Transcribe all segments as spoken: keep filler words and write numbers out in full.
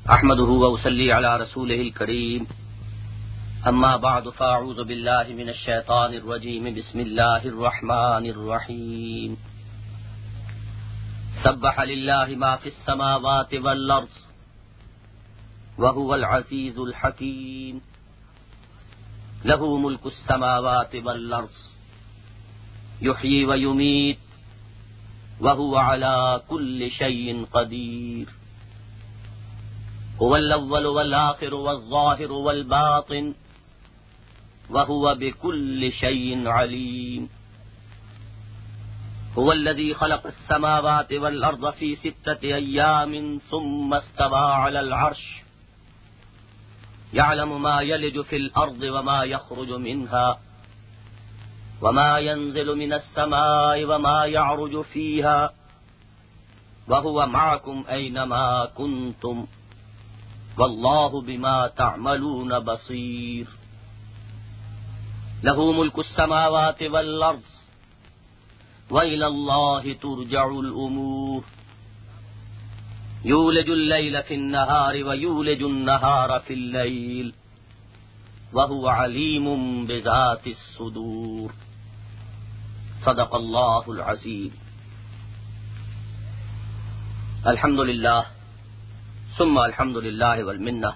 احمدہ واصلی علی رسولہ الکریم اما بعد فاعوذ باللہ من الشیطان الرجیم بسم اللہ الرحمن الرحیم سبح للہ ما فی السماوات والارض وهو العزیز الحکیم لہ ملک السماوات والارض یحیی ویمیت وهو علی کل شیء قدیر هو الاول والآخر والظاہر والباطن وهو بكل شيء عليم هو الذي خلق السماوات والأرض في ستة أيام ثم استوى على العرش يعلم ما يلج في الأرض وما يخرج منها وما ينزل من السماء وما يعرج فيها وهو معكم أينما كنتم والله بما تعملون بصير له ملك السماوات والأرض وإلى الله ترجع الأمور يولج الليل في النهار ويولج النهار في الليل وهو عليم بذات الصدور صدق الله العظيم. الحمد لله ثم الحمد لله والمنة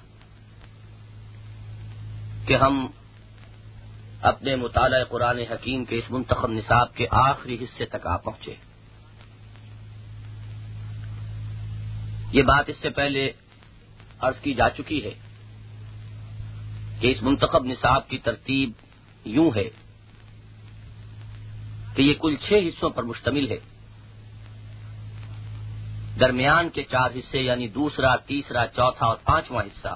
کہ ہم اپنے مطالعہ قرآن حکیم کے اس منتخب نصاب کے آخری حصے تک آ پہنچے. یہ بات اس سے پہلے عرض کی جا چکی ہے کہ اس منتخب نصاب کی ترتیب یوں ہے کہ یہ کل چھ حصوں پر مشتمل ہے. درمیان کے چار حصے یعنی دوسرا، تیسرا، چوتھا اور پانچواں حصہ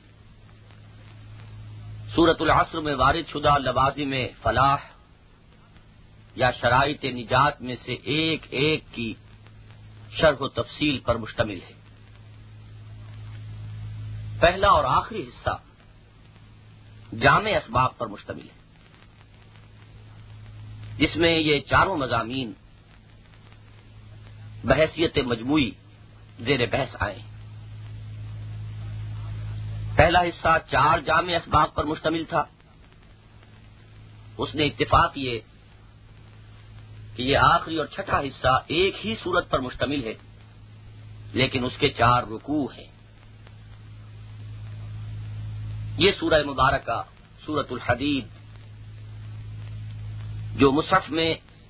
سورۃ العصر میں وارد شدہ لوازم فلاح یا شرائط نجات میں سے ایک ایک کی شرح و تفصیل پر مشتمل ہے. پہلا اور آخری حصہ جامع اسباب پر مشتمل ہے، جس میں یہ چاروں مضامین بحیثیت مجموعی زیر بحث آئے. پہلا حصہ چار جامع اسباب پر مشتمل تھا. اس نے اتفاق یہ کہ یہ آخری اور چھٹا حصہ ایک ہی صورت پر مشتمل ہے لیکن اس کے چار رکوع ہیں. یہ سورہ مبارکہ سورۃ الحدید جو مصحف میں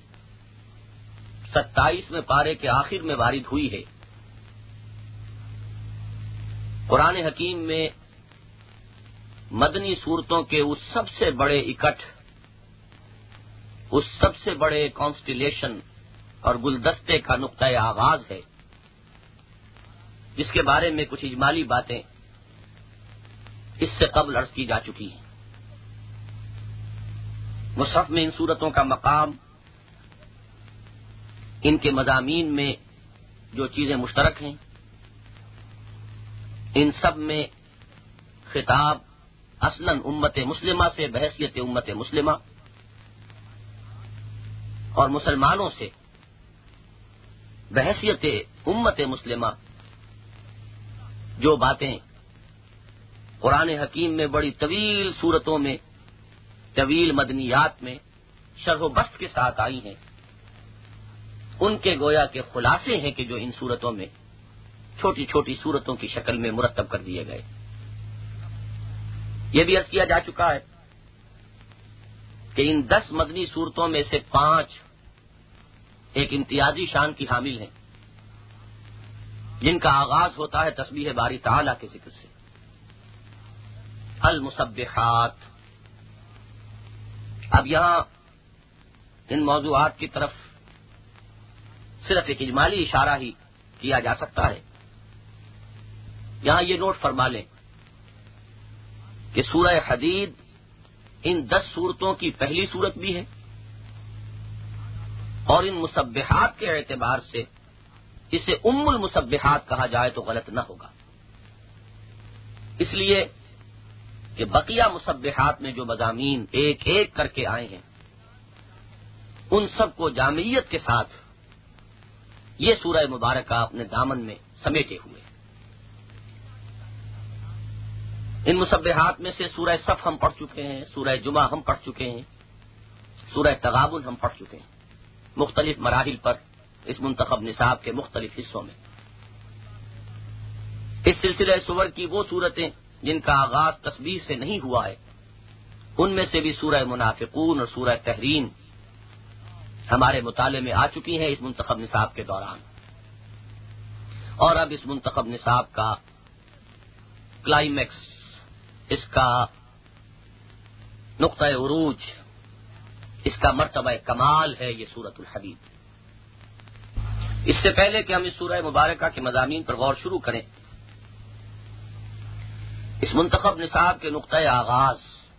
ستائیسویں پارے کے آخر میں وارد ہوئی ہے، قرآن حکیم میں مدنی صورتوں کے اس سب سے بڑے اکٹھ، اس سب سے بڑے کانسٹیلیشن اور گلدستے کا نقطۂ آغاز ہے، جس کے بارے میں کچھ اجمالی باتیں اس سے قبل عرض کی جا چکی ہیں. مصحف میں ان صورتوں کا مقام، ان کے مضامین میں جو چیزیں مشترک ہیں، ان سب میں خطاب اصلاً امت مسلمہ سے بحیثیت امت مسلمہ اور مسلمانوں سے بحیثیت امت مسلمہ جو باتیں قرآن حکیم میں بڑی طویل صورتوں میں، طویل مدنیات میں شرح و بسط کے ساتھ آئی ہیں، ان کے گویا کے خلاصے ہیں کہ جو ان صورتوں میں چھوٹی چھوٹی صورتوں کی شکل میں مرتب کر دیے گئے. یہ بھی عرض کیا جا چکا ہے کہ ان دس مدنی صورتوں میں سے پانچ ایک امتیازی شان کی حامل ہیں، جن کا آغاز ہوتا ہے تسبیح باری تعالیٰ کے ذکر سے. المسبحات. اب یہاں ان موضوعات کی طرف صرف ایک اجمالی اشارہ ہی کیا جا سکتا ہے. یہاں یہ نوٹ فرما لیں کہ سورہ حدید ان دس صورتوں کی پہلی صورت بھی ہے اور ان مسبحات کے اعتبار سے اسے ام المسبحات کہا جائے تو غلط نہ ہوگا، اس لیے کہ بقیہ مسبحات میں جو مضامین ایک ایک کر کے آئے ہیں ان سب کو جامعیت کے ساتھ یہ سورہ مبارکہ اپنے دامن میں سمیٹے ہوئے. ان مسبحات میں سے سورہ صف ہم پڑھ چکے ہیں، سورہ جمعہ ہم پڑھ چکے ہیں، سورہ تغابن ہم پڑھ چکے ہیں، مختلف مراحل پر اس منتخب نصاب کے مختلف حصوں میں۔ اس سلسلہ سور کی وہ صورتیں جن کا آغاز تسبیح سے نہیں ہوا ہے، ان میں سے بھی سورہ منافقون اور سورہ تحریم ہمارے مطالعے میں آ چکی ہیں اس منتخب نصاب کے دوران، اور اب اس منتخب نصاب کا کلائمیکس، اس کا نقطہ عروج، اس کا مرتبہ کمال ہے یہ سورۃ الحدید۔ اس سے پہلے کہ ہم اس سورہ مبارکہ کے مضامین پر غور شروع کریں، اس منتخب نصاب کے نقطہ آغاز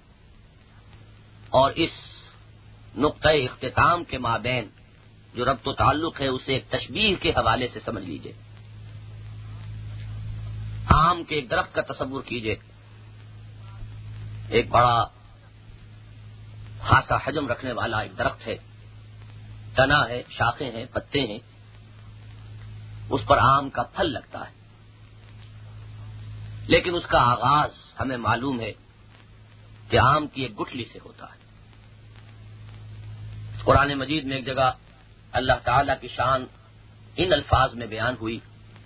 اور اس نقطہ اختتام کے مابین جو ربط و تعلق ہے اسے ایک تشبیہ کے حوالے سے سمجھ لیجئے۔ آم کے ایک درخت کا تصور کیجئے، ایک بڑا خاصا حجم رکھنے والا ایک درخت ہے، تنا ہے، شاخیں ہیں، پتے ہیں، اس پر آم کا پھل لگتا ہے، لیکن اس کا آغاز ہمیں معلوم ہے کہ آم کی ایک گٹھلی سے ہوتا ہے۔ قرآن مجید میں ایک جگہ اللہ تعالی کی شان ان الفاظ میں بیان ہوئی،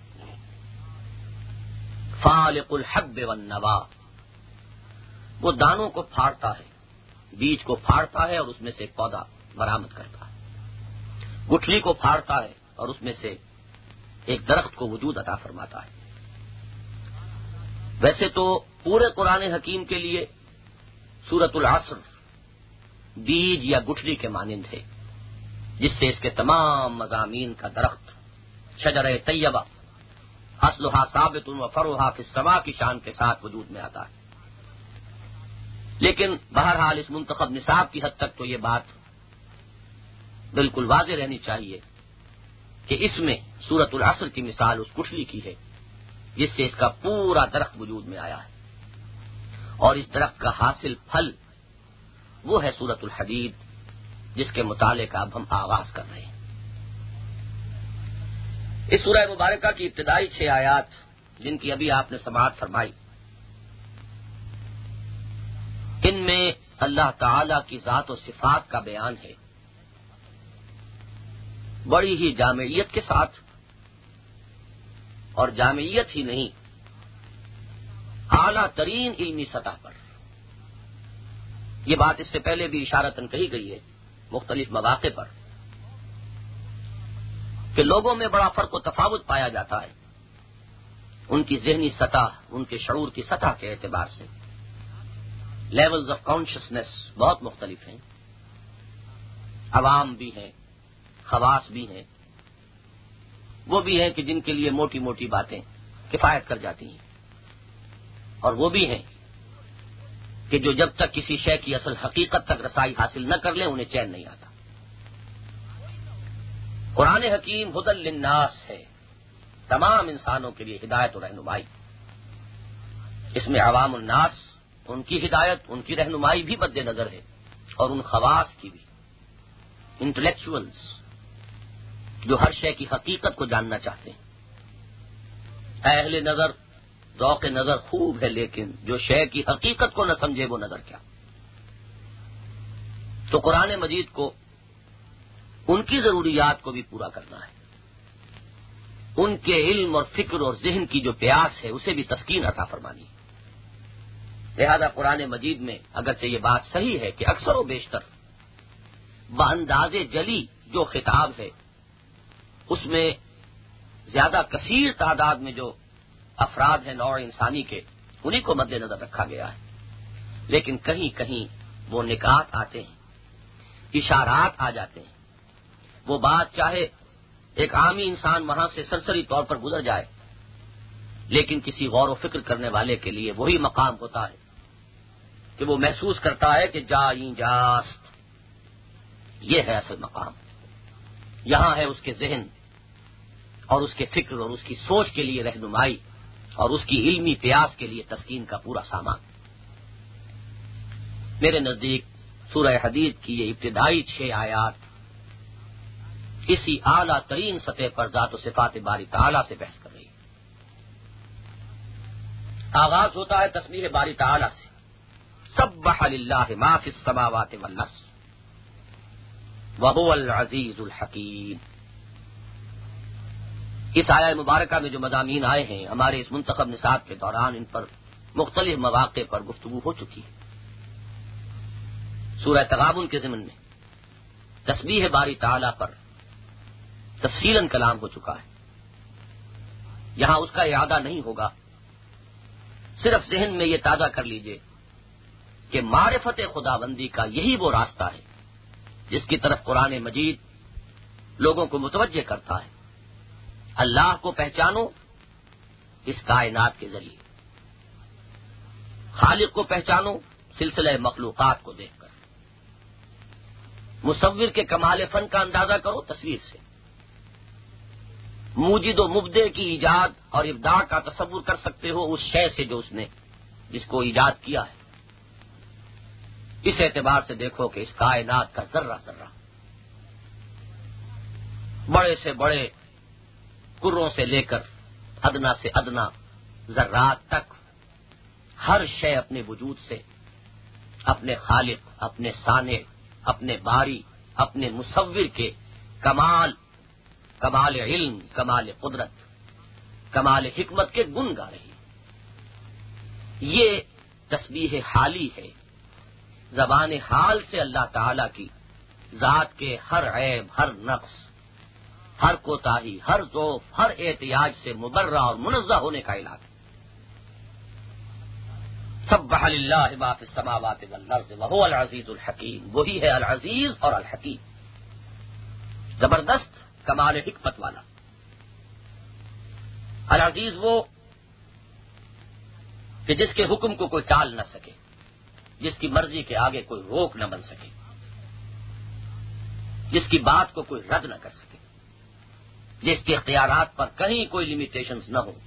فالق الحب والنوا، وہ دانوں کو پھاڑتا ہے، بیج کو پھاڑتا ہے اور اس میں سے ایک پودا برآمد کرتا ہے، گٹھلی کو پھاڑتا ہے اور اس میں سے ایک درخت کو وجود عطا فرماتا ہے۔ ویسے تو پورے قرآن حکیم کے لیے سورۃ العصر بیج یا گٹھلی کے مانند ہے، جس سے اس کے تمام مضامین کا درخت شجرہ طیبہ اصلھا ثابت و فرعھا فی السماء کی شان کے ساتھ وجود میں آتا ہے۔ لیکن بہرحال اس منتخب نصاب کی حد تک تو یہ بات بالکل واضح رہنی چاہیے کہ اس میں سورۃ العصر کی مثال اس گٹھلی کی ہے جس سے اس کا پورا درخت وجود میں آیا ہے، اور اس درخت کا حاصل پھل وہ ہے سورۃ الحدید، جس کے مطالعے کا اب ہم آغاز کر رہے ہیں۔ اس سورہ مبارکہ کی ابتدائی چھ آیات جن کی ابھی آپ نے سماعت فرمائی، ان میں اللہ تعالی کی ذات و صفات کا بیان ہے، بڑی ہی جامعیت کے ساتھ، اور جامعیت ہی نہیں، اعلیٰ ترین علمی سطح پر۔ یہ بات اس سے پہلے بھی اشارتاً کہی گئی ہے مختلف مواقع پر کہ لوگوں میں بڑا فرق و تفاوت پایا جاتا ہے ان کی ذہنی سطح، ان کے شعور کی سطح کے اعتبار سے۔ لیولز آف کانشسنس بہت مختلف ہیں، عوام بھی ہیں، خواص بھی ہیں، وہ بھی ہیں کہ جن کے لیے موٹی موٹی باتیں کفایت کر جاتی ہیں، اور وہ بھی ہیں کہ جو جب تک کسی شے کی اصل حقیقت تک رسائی حاصل نہ کر لیں انہیں چین نہیں آتا۔ قرآن حکیم ھدی للناس ہے، تمام انسانوں کے لیے ہدایت و رہنمائی۔ اس میں عوام الناس، ان کی ہدایت، ان کی رہنمائی بھی مد نظر ہے، اور ان خواص کی بھی، انٹلیکچوئلز جو ہر شے کی حقیقت کو جاننا چاہتے ہیں۔ اہل نظر، ذوق نظر خوب ہے، لیکن جو شے کی حقیقت کو نہ سمجھے وہ نظر کیا۔ تو قرآن مجید کو ان کی ضروریات کو بھی پورا کرنا ہے، ان کے علم اور فکر اور ذہن کی جو پیاس ہے اسے بھی تسکین عطا فرمانی ہے۔ لہذا قرآن مجید میں اگرچہ یہ بات صحیح ہے کہ اکثر و بیشتر بانداز جلی جو خطاب ہے اس میں زیادہ کثیر تعداد میں جو افراد ہیں نوع انسانی کے، انہی کو مد نظر رکھا گیا ہے، لیکن کہیں کہیں وہ نکات آتے ہیں، اشارات آ جاتے ہیں۔ وہ بات چاہے ایک عامی انسان وہاں سے سرسری طور پر گزر جائے، لیکن کسی غور و فکر کرنے والے کے لیے وہی مقام ہوتا ہے کہ وہ محسوس کرتا ہے کہ جائیں جاست، یہ ہے اصل مقام، یہاں ہے اس کے ذہن اور اس کے فکر اور اس کی سوچ کے لیے رہنمائی اور اس کی علمی پیاس کے لیے تسکین کا پورا سامان۔ میرے نزدیک سورہ حدید کی یہ ابتدائی چھ آیات اسی اعلیٰ ترین سطح پر ذات و صفات باری تعالیٰ سے بحث کر رہی ہے۔ آغاز ہوتا ہے تسبیح باری تعالی سے، سبح للہ ما فی السماوات والارض وہو العزیز الحکیم۔ اس آیہ مبارکہ میں جو مضامین آئے ہیں ہمارے اس منتخب نصاب کے دوران ان پر مختلف مواقع پر گفتگو ہو چکی ہے۔ سورہ تغابن کے ضمن میں تسبیح باری تعالی پر تفصیلاً کلام ہو چکا ہے، یہاں اس کا اعادہ نہیں ہوگا، صرف ذہن میں یہ تازہ کر لیجئے کہ معرفت خداوندی کا یہی وہ راستہ ہے جس کی طرف قرآن مجید لوگوں کو متوجہ کرتا ہے۔ اللہ کو پہچانو اس کائنات کے ذریعے، خالق کو پہچانو سلسلہ مخلوقات کو دیکھ کر، مصور کے کمال فن کا اندازہ کرو تصویر سے، موجد و مبدع کی ایجاد اور ابداع کا تصور کر سکتے ہو اس شے سے جو اس نے جس کو ایجاد کیا ہے۔ اس اعتبار سے دیکھو کہ اس کائنات کا ذرہ ذرہ، بڑے سے بڑے کروں سے لے کر ادنا سے ادنا ذرات تک، ہر شے اپنے وجود سے اپنے خالق، اپنے صانع، اپنے باری، اپنے مصور کے کمال کمال علم، کمال قدرت، کمال حکمت کے گن گا رہی۔ یہ تسبیح حالی ہے، زبان حال سے اللہ تعالی کی ذات کے ہر عیب، ہر نقص، ہر کوتاہی، ہر ذوف، ہر احتیاج سے مبرہ اور منزہ ہونے کا اعلان۔ سبح للہ ما فی السماوات والارض وہو العزیز الحکیم، وہی ہے العزیز اور الحکیم، زبردست کمال حکمت والا۔ العزیز وہ کہ جس کے حکم کو کوئی ٹال نہ سکے، جس کی مرضی کے آگے کوئی روک نہ بن سکے، جس کی بات کو کوئی رد نہ کر سکے، جس کے اختیارات پر کہیں کوئی لمیٹیشنز نہ ہو۔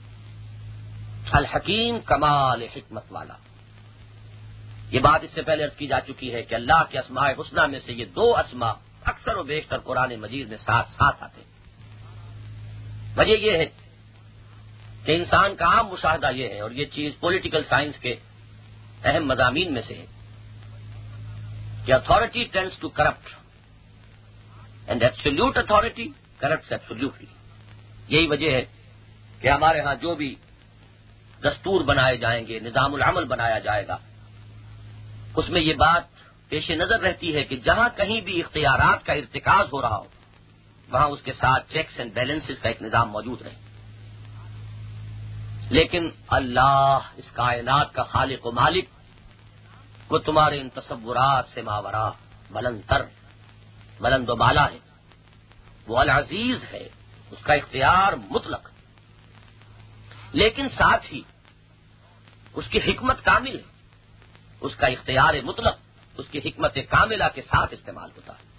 الحکیم کمال حکمت والا۔ یہ بات اس سے پہلے عرض کی جا چکی ہے کہ اللہ کے اسماء حسنہ میں سے یہ دو اسماء اکثر و بیشتر قرآن مجید میں ساتھ ساتھ آتے ہیں۔ وجہ یہ ہے کہ انسان کا عام مشاہدہ یہ ہے، اور یہ چیز پولیٹیکل سائنس کے اہم مضامین میں سے ہے، کہ authority tends to corrupt and absolute authority corrupts absolutely. یہی وجہ ہے کہ ہمارے ہاں جو بھی دستور بنائے جائیں گے، نظام العمل بنایا جائے گا، اس میں یہ بات پیش نظر رہتی ہے کہ جہاں کہیں بھی اختیارات کا ارتکاز ہو رہا ہو وہاں اس کے ساتھ چیکس اینڈ بیلنسز کا ایک نظام موجود رہے۔ لیکن اللہ اس کائنات کا خالق و مالک، وہ تمہارے ان تصورات سے ماورا، بلند تر، بلند و بالا ہے، وہ العزیز ہے، اس کا اختیار مطلق، لیکن ساتھ ہی اس کی حکمت کامل ہے، اس کا اختیار مطلق اس کی حکمت کاملہ کے ساتھ استعمال ہوتا ہے۔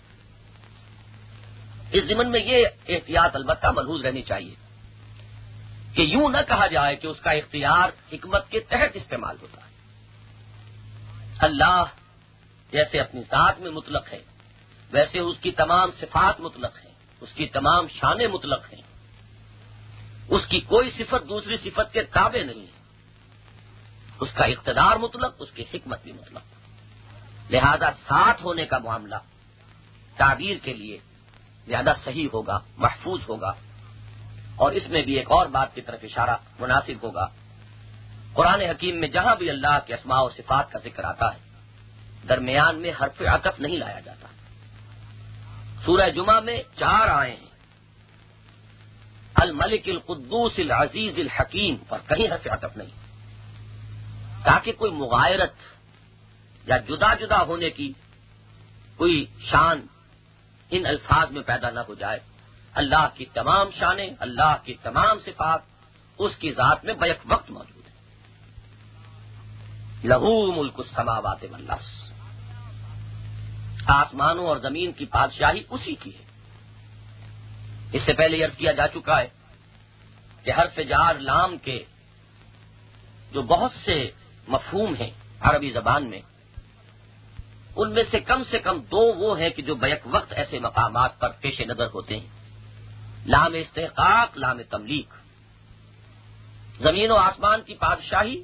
اس ضمن میں یہ احتیاط البتہ ملحوظ رہنی چاہیے کہ یوں نہ کہا جائے کہ اس کا اختیار حکمت کے تحت استعمال ہوتا ہے۔ اللہ جیسے اپنی ذات میں مطلق ہے، ویسے اس کی تمام صفات مطلق ہیں، اس کی تمام شانیں مطلق ہیں، اس کی کوئی صفت دوسری صفت کے تابع نہیں ہے، اس کا اقتدار مطلق، اس کی حکمت بھی مطلق، لہذا ساتھ ہونے کا معاملہ تعبیر کے لیے زیادہ صحیح ہوگا، محفوظ ہوگا۔ اور اس میں بھی ایک اور بات کی طرف اشارہ مناسب ہوگا، قرآن حکیم میں جہاں بھی اللہ کے اسماء و صفات کا ذکر آتا ہے درمیان میں حرف عطف نہیں لایا جاتا۔ سورہ جمعہ میں چار آئے ہیں، الملک القدوس العزیز الحکیم پر کہیں حرف عطف نہیں، تاکہ کوئی مغایرت یا جدا جدا ہونے کی کوئی شان ان الفاظ میں پیدا نہ ہو جائے۔ اللہ کی تمام شانیں، اللہ کی تمام صفات اس کی ذات میں بیک وقت موجود ہیں۔ لہو ملک السماوات والارض، آسمانوں اور زمین کی بادشاہی اسی کی ہے۔ اس سے پہلے عرض کیا جا چکا ہے کہ حرف جار لام کے جو بہت سے مفہوم ہیں عربی زبان میں، ان میں سے کم سے کم دو وہ ہیں کہ جو بیک وقت ایسے مقامات پر پیش نظر ہوتے ہیں، لام استحقاق، لام تملیک۔ زمین و آسمان کی بادشاہی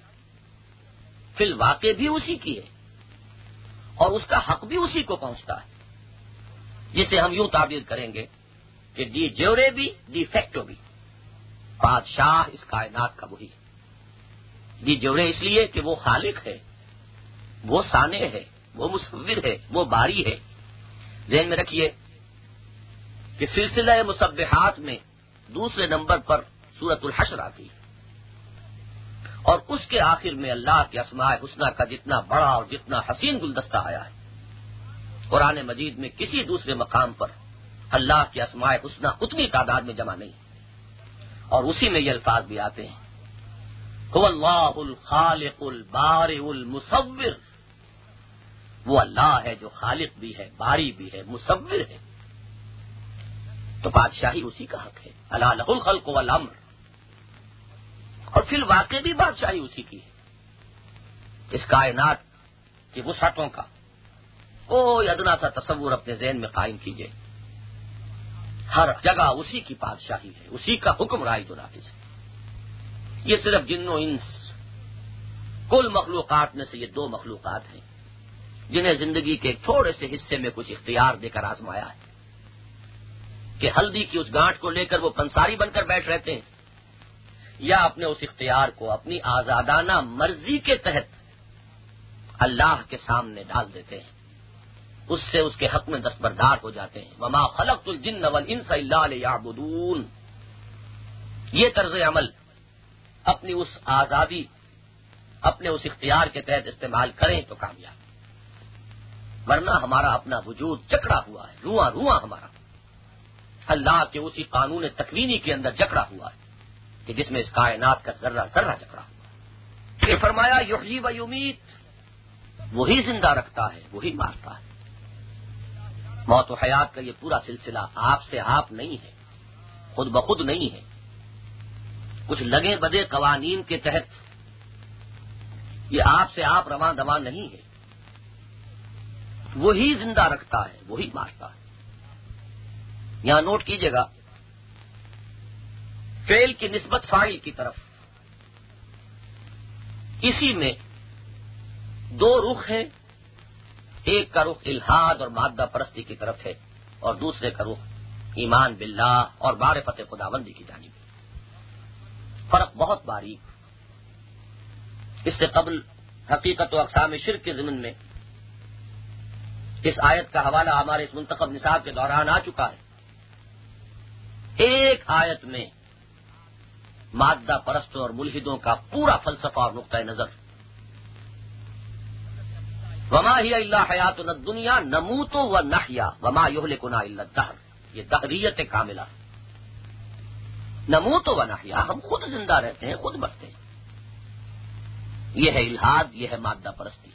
فی الواقع بھی اسی کی ہے اور اس کا حق بھی اسی کو پہنچتا ہے، جسے ہم یوں تعبیر کریں گے کہ ڈی جیورے بھی ڈی فیکٹو بھی بادشاہ اس کائنات کا وہی ہے۔ ڈی جیورے اس لیے کہ وہ خالق ہے، وہ صانع ہے، وہ مصور ہے، وہ باری ہے۔ ذہن میں رکھیے کہ سلسلہ مسبحات میں دوسرے نمبر پر سورۃ الحشر آتی ہے، اور اس کے آخر میں اللہ کے اسماء حسنی کا جتنا بڑا اور جتنا حسین گلدستہ آیا ہے، قرآن مجید میں کسی دوسرے مقام پر اللہ کے اسماء حسنی اتنی تعداد میں جمع نہیں، اور اسی میں یہ الفاظ بھی آتے ہیں، هو اللہ الخالق البارئ المصور، وہ اللہ ہے جو خالق بھی ہے، باری بھی ہے، مصور ہے، تو بادشاہی اسی کا حق ہے۔ الا لہ الخلق والامر، اور پھر واقع بھی بادشاہی اسی کی ہے۔ اس کائنات کی وسعتوں کا کوئی ادنا سا تصور اپنے ذہن میں قائم کیجئے، ہر جگہ اسی کی بادشاہی ہے، اسی کا حکم رائج و نافذ ہے۔ یہ صرف جن و انس کل مخلوقات میں سے یہ دو مخلوقات ہیں جنہیں زندگی کے ایک تھوڑے سے حصے میں کچھ اختیار دے کر آزمایا ہے کہ ہلدی کی اس گانٹھ کو لے کر وہ پنساری بن کر بیٹھ رہتے ہیں، یا اپنے اس اختیار کو اپنی آزادانہ مرضی کے تحت اللہ کے سامنے ڈال دیتے ہیں، اس سے اس کے حق میں دستبردار ہو جاتے ہیں۔ وما خلقت الجن والانس الا لیعبدون، یہ طرز عمل اپنی اس آزادی، اپنے اس اختیار کے تحت استعمال کریں تو کامیاب، ورنہ ہمارا اپنا وجود جکڑا ہوا ہے، رواں رواں ہمارا اللہ کے اسی قانون تکوینی کے اندر جکڑا ہوا ہے کہ جس میں اس کائنات کا ذرہ ذرہ جکڑا ہوا ہے۔ یہ فرمایا یحیی و یمیت، وہی زندہ رکھتا ہے، وہی مارتا ہے۔ موت و حیات کا یہ پورا سلسلہ آپ سے آپ نہیں ہے، خود بخود نہیں ہے، کچھ لگے بدے قوانین کے تحت یہ آپ سے آپ رواں دواں نہیں ہے، وہی زندہ رکھتا ہے، وہی مارتا ہے۔ یہاں نوٹ کیجئے گا، فعل کی نسبت فاعل کی طرف، اسی میں دو رخ ہیں، ایک کا رخ الحاد اور مادہ پرستی کی طرف ہے، اور دوسرے کا رخ ایمان باللہ اور معرفت خداوندی کی جانب ہے۔ فرق بہت باریک۔ اس سے قبل حقیقت و اقسام شرک کے ضمن میں اس آیت کا حوالہ ہمارے اس منتخب نصاب کے دوران آ چکا ہے۔ ایک آیت میں مادہ پرستوں اور ملحدوں کا پورا فلسفہ اور نقطہ نظر، وما ہی الا حیاتنا الدنیا نموت و نحیا وما یہلکنا الا الدہر، یہ دہریت کاملہ، نموت و نحیا، ہم خود زندہ رہتے ہیں، خود مرتے ہیں۔ یہ ہے الحاد، یہ ہے مادہ پرستی۔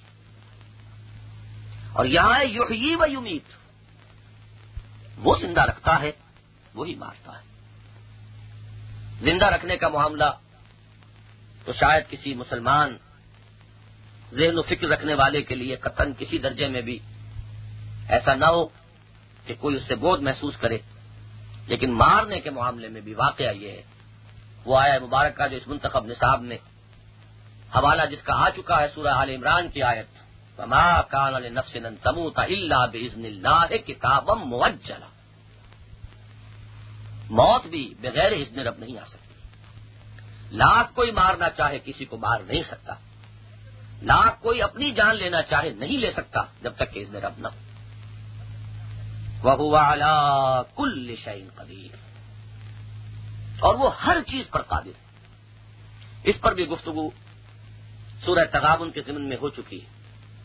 اور یہاں ہے یحیی و یمیت، وہ زندہ رکھتا ہے، وہی مارتا ہے۔ زندہ رکھنے کا معاملہ تو شاید کسی مسلمان ذہن و فکر رکھنے والے کے لیے قطعاً کسی درجے میں بھی ایسا نہ ہو کہ کوئی اس سے بودھ محسوس کرے، لیکن مارنے کے معاملے میں بھی واقعہ یہ ہے۔ وہ آیہ مبارکہ جو اس منتخب نصاب میں حوالہ جس کا آ چکا ہے سورہ آل عمران کی آیت، وما کان لنفس ان تموت الا باذن اللہ کتابا مؤجلا، موت بھی بغیر اذن رب نہیں آ سکتی۔ لاکھ کوئی مارنا چاہے کسی کو مار نہیں سکتا، لاکھ کوئی اپنی جان لینا چاہے نہیں لے سکتا جب تک کہ اذن رب نہ ہو۔ وَهُوَ عَلَىٰ كُلِّ شَيْءٍ قَدِيرٌ، اور وہ ہر چیز پر قادر ہے۔ اس پر بھی گفتگو سورہ تغابن کے ضمن میں ہو چکی ہے۔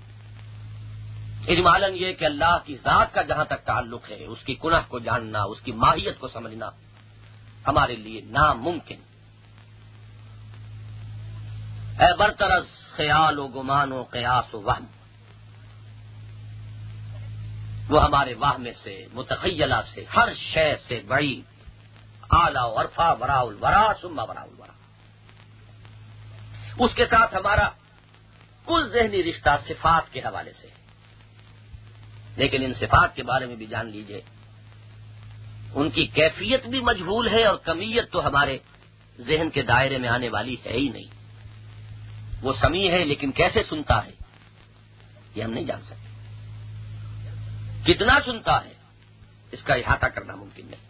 اجمالاً یہ کہ اللہ کی ذات کا جہاں تک تعلق ہے، اس کی کنہ کو جاننا، اس کی ماہیت کو سمجھنا ہمارے لیے ناممکن۔ اے برطرز خیال و گمان و قیاس و وہم، وہ ہمارے وہم سے، متخیلہ سے، ہر شے سے بعید، اعلیٰ و ارفع، وراء الورا ثم وراء الورا۔ اس کے ساتھ ہمارا کل ذہنی رشتہ صفات کے حوالے سے، لیکن ان صفات کے بارے میں بھی جان لیجئے، ان کی کیفیت بھی مجہول ہے اور کمیت تو ہمارے ذہن کے دائرے میں آنے والی ہے ہی نہیں. وہ سمیع ہے لیکن کیسے سنتا ہے یہ ہم نہیں جان سکتے. کتنا سنتا ہے اس کا احاطہ کرنا ممکن نہیں.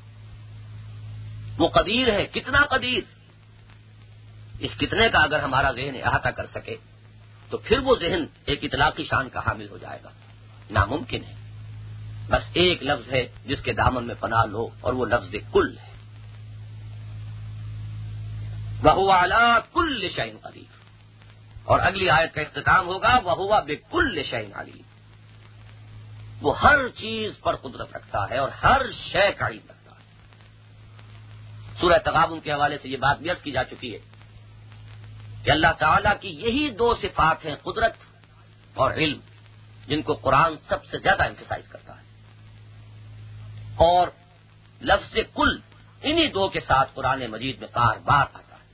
وہ قدیر ہے، کتنا قدیر، اس کتنے کا اگر ہمارا ذہن احاطہ کر سکے تو پھر وہ ذہن ایک اطلاقی شان کا حامل ہو جائے گا. ناممکن ہے. بس ایک لفظ ہے جس کے دامن میں پناہ لو اور وہ لفظ کل ہے. وَهُوَ عَلَىٰ كُلِّ شَيْءٍ قَدِيرٌ. اور اگلی آیت کا اختتام ہوگا وَهُوَ بِكُلِّ شَيْءٍ عَلِيمٌ. وہ ہر چیز پر قدرت رکھتا ہے اور ہر شے کا علم رکھتا ہے. سورہ تغابن کے حوالے سے یہ بات بھی عرض کی جا چکی ہے کہ اللہ تعالیٰ کی یہی دو صفات ہیں، قدرت اور علم، جن کو قرآن سب سے زیادہ ایمفسائز کرتا ہے. اور لفظ کل انہی دو کے ساتھ قرآن مجید میں بار بار آتا ہے.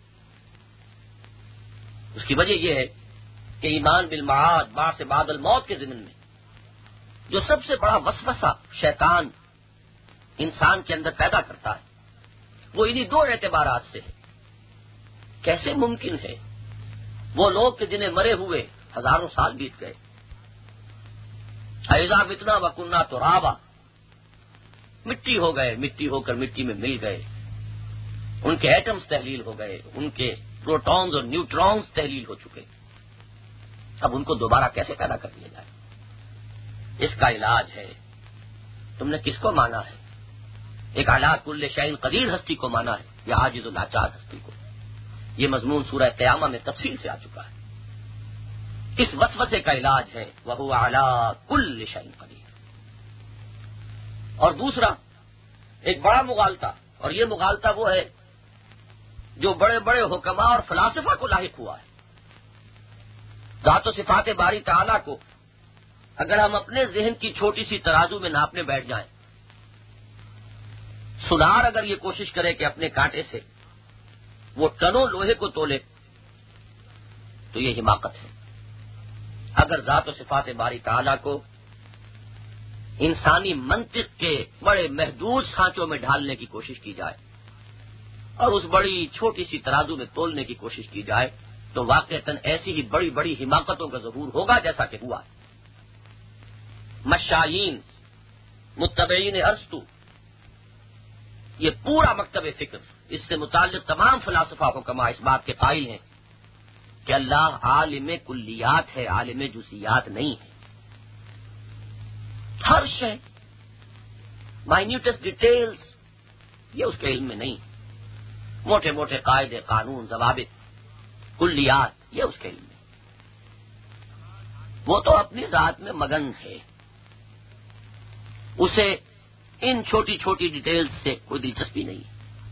اس کی وجہ یہ ہے کہ ایمان بالمعاد بعث بعد الموت کے ضمن میں جو سب سے بڑا وسوسہ شیطان انسان کے اندر پیدا کرتا ہے وہ انہی دو اعتبارات سے ہے. کیسے ممکن ہے وہ لوگ کہ جنہیں مرے ہوئے ہزاروں سال بیت گئے، اذا متنا وکننا ترابا، مٹی ہو گئے، مٹی ہو کر مٹی میں مل گئے، ان کے ایٹمز تحلیل ہو گئے، ان کے پروٹونز اور نیوٹرونز تحلیل ہو چکے، اب ان کو دوبارہ کیسے پیدا کر دیا جائے؟ اس کا علاج ہے. تم نے کس کو مانا ہے؟ ایک علی کل شیء قدیر ہستی کو مانا ہے یا عاجز اللاچار ہستی کو؟ یہ مضمون سورہ قیامہ میں تفصیل سے آ چکا ہے. اس وسوسے کا علاج ہے وَهُوَ عَلَىٰ كُلِّ شَيْءٍ قَدِيرٌ. اور دوسرا ایک بڑا مغالطہ، اور یہ مغالطہ وہ ہے جو بڑے بڑے حکماء اور فلاسفہ کو لاحق ہوا ہے. ذات و صفات باری تعالیٰ کو اگر ہم اپنے ذہن کی چھوٹی سی ترازو میں ناپنے بیٹھ جائیں، سنار اگر یہ کوشش کرے کہ اپنے کانٹے سے وہ ٹنوں لوہے کو تولے تو یہ حماقت ہے. اگر ذات و صفات باری تعالیٰ کو انسانی منطق کے بڑے محدود سانچوں میں ڈھالنے کی کوشش کی جائے اور اس بڑی چھوٹی سی ترازو میں تولنے کی کوشش کی جائے تو واقعتاً ایسی ہی بڑی بڑی حماقتوں کا ظہور ہوگا جیسا کہ ہوا. مشائین، متبعین ارسطو، یہ پورا مکتب فکر، اس سے متعلق تمام فلاسفہ حکماء اس بات کے قائل ہیں کہ اللہ عالم کلیات ہے، عالم جزیات نہیں ہے. ہر شے، مائنیوٹس ڈیٹیلز، یہ اس کے علم میں نہیں. موٹے موٹے قاعدے، قانون، ضوابط، کلیات، یہ اس کے علم میں. وہ تو اپنی ذات میں مگن ہے، اسے ان چھوٹی چھوٹی ڈیٹیلز سے کوئی دلچسپی نہیں.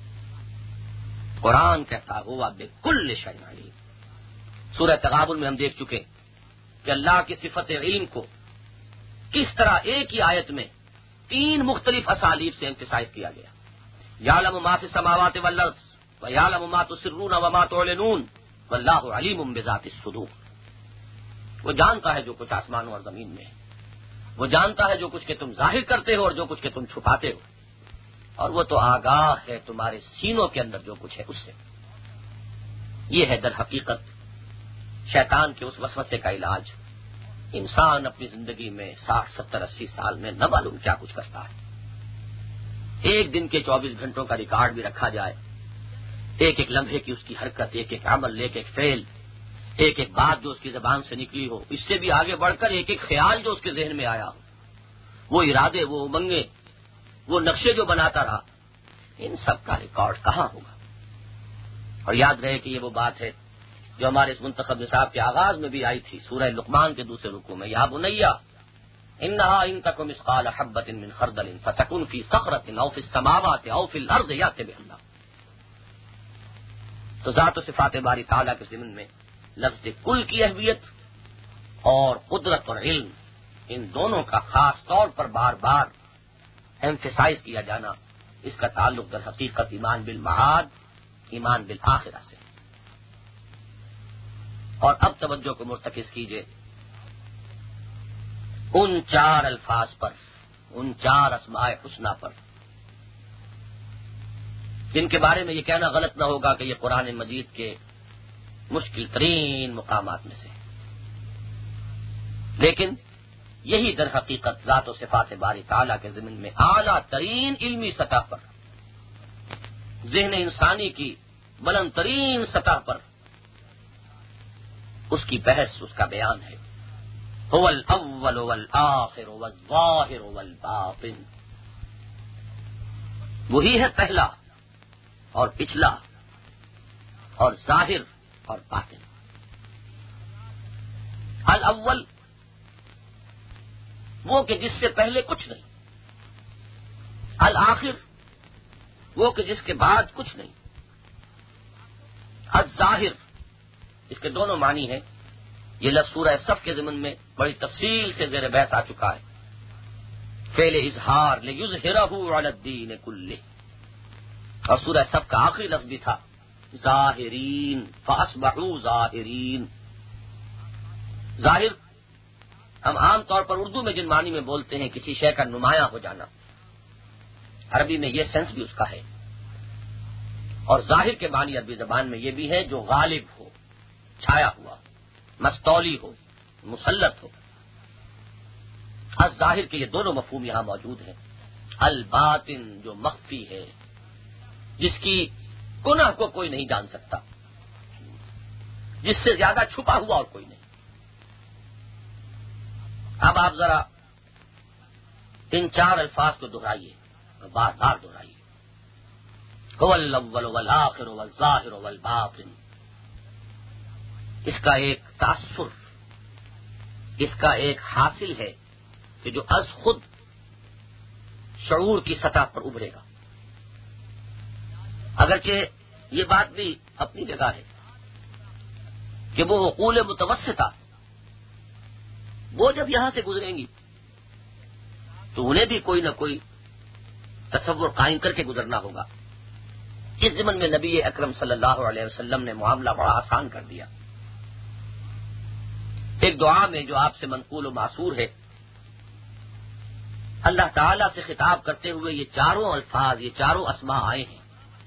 قرآن کہتا ہوا بکل شیء علیم. سورہ تغابن میں ہم دیکھ چکے کہ اللہ کی صفت علم کو کس طرح ایک ہی آیت میں تین مختلف اسالیب سے ایمفسائز کیا گیا. یعلم ما فی السماوات والارض ویعلم ما تسرون وما تعلنون واللہ علیم بذات الصدور. وہ جانتا ہے جو کچھ آسمانوں اور زمین میں ہے، وہ جانتا ہے جو کچھ کہ تم ظاہر کرتے ہو اور جو کچھ کہ تم چھپاتے ہو، اور وہ تو آگاہ ہے تمہارے سینوں کے اندر جو کچھ ہے اس سے. یہ ہے در حقیقت شیطان کے اس وسوسے کا علاج. انسان اپنی زندگی میں ساٹھ ستر اسی سال میں نہ معلوم کیا کچھ کرتا ہے. ایک دن کے چوبیس گھنٹوں کا ریکارڈ بھی رکھا جائے، ایک ایک لمحے کی اس کی حرکت، ایک ایک عمل، ایک ایک فعل، ایک ایک بات جو اس کی زبان سے نکلی ہو، اس سے بھی آگے بڑھ کر ایک ایک خیال جو اس کے ذہن میں آیا ہو، وہ ارادے، وہ امنگیں، وہ نقشے جو بناتا رہا، ان سب کا ریکارڈ کہاں ہوگا؟ اور یاد رہے کہ یہ وہ بات ہے جو ہمارے اس منتخب نصاب کے آغاز میں بھی آئی تھی سورہ لقمان کے دوسرے رکوع میں، یا بنیا انہا ان تک مثقال حبۃ من خردل فتکن فی صخرۃ او فی السماوات او فی الارض یأتی بہ. تو ذات و صفات باری تعالیٰ کے ضمن میں لفظ کل کی اہمیت اور قدرت اور علم، ان دونوں کا خاص طور پر بار بار ایمفسائز کیا جانا، اس کا تعلق در حقیقت ایمان بالمعاد، ایمان بالآخرہ سے. اور اب توجہ کو مرتکز کیجئے ان چار الفاظ پر، ان چار اسماء حسنی پر جن کے بارے میں یہ کہنا غلط نہ ہوگا کہ یہ قرآن مجید کے مشکل ترین مقامات میں سے، لیکن یہی در حقیقت ذات و صفات باری تعالیٰ کے ضمن میں اعلیٰ ترین علمی سطح پر، ذہن انسانی کی بلند ترین سطح پر اس کی بحث، اس کا بیان ہے۔ هو الاول والآخر والظاہر والباطن، وہی ہے پہلا اور پچھلا اور ظاہر اور باطن۔ الاول وہ کہ جس سے پہلے کچھ نہیں، الآخر وہ کہ جس کے بعد کچھ نہیں، الظاہر اس کے دونوں معنی ہیں۔ یہ لفظ سورہ صف کے ضمن میں بڑی تفصیل سے زیر بحث آ چکا ہے۔ فعل اظہار لیظہرہ علی الدین کلہ، اور سورہ صف کا آخری لفظ بھی تھا ظاہرین فاصبحوا ظاہرین۔ ظاہر ہم عام طور پر اردو میں جن معنی میں بولتے ہیں کسی شے کا نمایاں ہو جانا، عربی میں یہ سینس بھی اس کا ہے، اور ظاہر کے معنی عربی زبان میں یہ بھی ہے جو غالب ہو، چھایا ہوا، مستولی ہو، مسلط ہو۔ الظاہر کے یہ دونوں مفہوم یہاں موجود ہیں۔ الباطن جو مخفی ہے، جس کی گناہ کو کوئی نہیں جان سکتا، جس سے زیادہ چھپا ہوا اور کوئی نہیں۔ اب آپ ذرا ان چار الفاظ کو دہرائیے، بار بار دہرائیے، هو الاول والآخر والظاہر والباطن۔ اس کا ایک تاثر، اس کا ایک حاصل ہے کہ جو از خود شعور کی سطح پر ابھرے گا۔ اگرچہ یہ بات بھی اپنی جگہ ہے کہ وہ عقول متوسطہ وہ جب یہاں سے گزریں گی تو انہیں بھی کوئی نہ کوئی تصور قائم کر کے گزرنا ہوگا۔ اس ضمن میں نبی اکرم صلی اللہ علیہ وسلم نے معاملہ بڑا آسان کر دیا۔ ایک دعا میں جو آپ سے منقول و معصور ہے، اللہ تعالی سے خطاب کرتے ہوئے یہ چاروں الفاظ، یہ چاروں اسماء آئے ہیں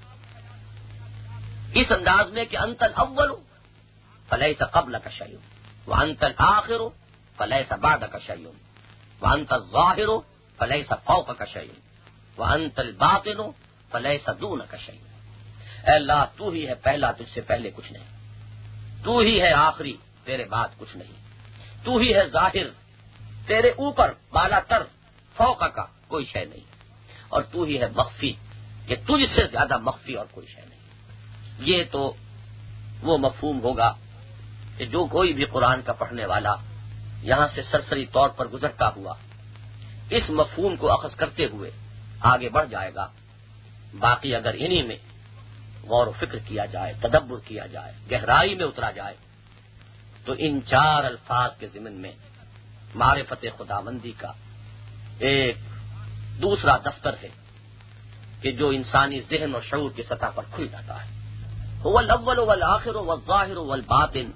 اس انداز میں کہ انت الاول فلیس قبلک شیء وانت الآخر فلیس بعدک شیء وانت الظاہر فلیس فوقک شیء وانت الباطن فلیس دونک شیء۔ اے اللہ تو ہی ہے پہلا، تجھ سے پہلے کچھ نہیں، تو ہی ہے آخری، تیرے بعد کچھ نہیں، تو ہی ہے ظاہر، تیرے اوپر بالا تر فوق کا کوئی شے نہیں، اور تو ہی ہے مخفی کہ تجھ سے زیادہ مخفی اور کوئی شے نہیں۔ یہ تو وہ مفہوم ہوگا کہ جو کوئی بھی قرآن کا پڑھنے والا یہاں سے سرسری طور پر گزرتا ہوا اس مفہوم کو اخذ کرتے ہوئے آگے بڑھ جائے گا۔ باقی اگر انہی میں غور و فکر کیا جائے، تدبر کیا جائے، گہرائی میں اترا جائے تو ان چار الفاظ کے ضمن میں معرفت خداوندی کا ایک دوسرا دفتر ہے کہ جو انسانی ذہن اور شعور کی سطح پر کھل جاتا ہے۔ هو الاول والآخر والظاہر والباطن۔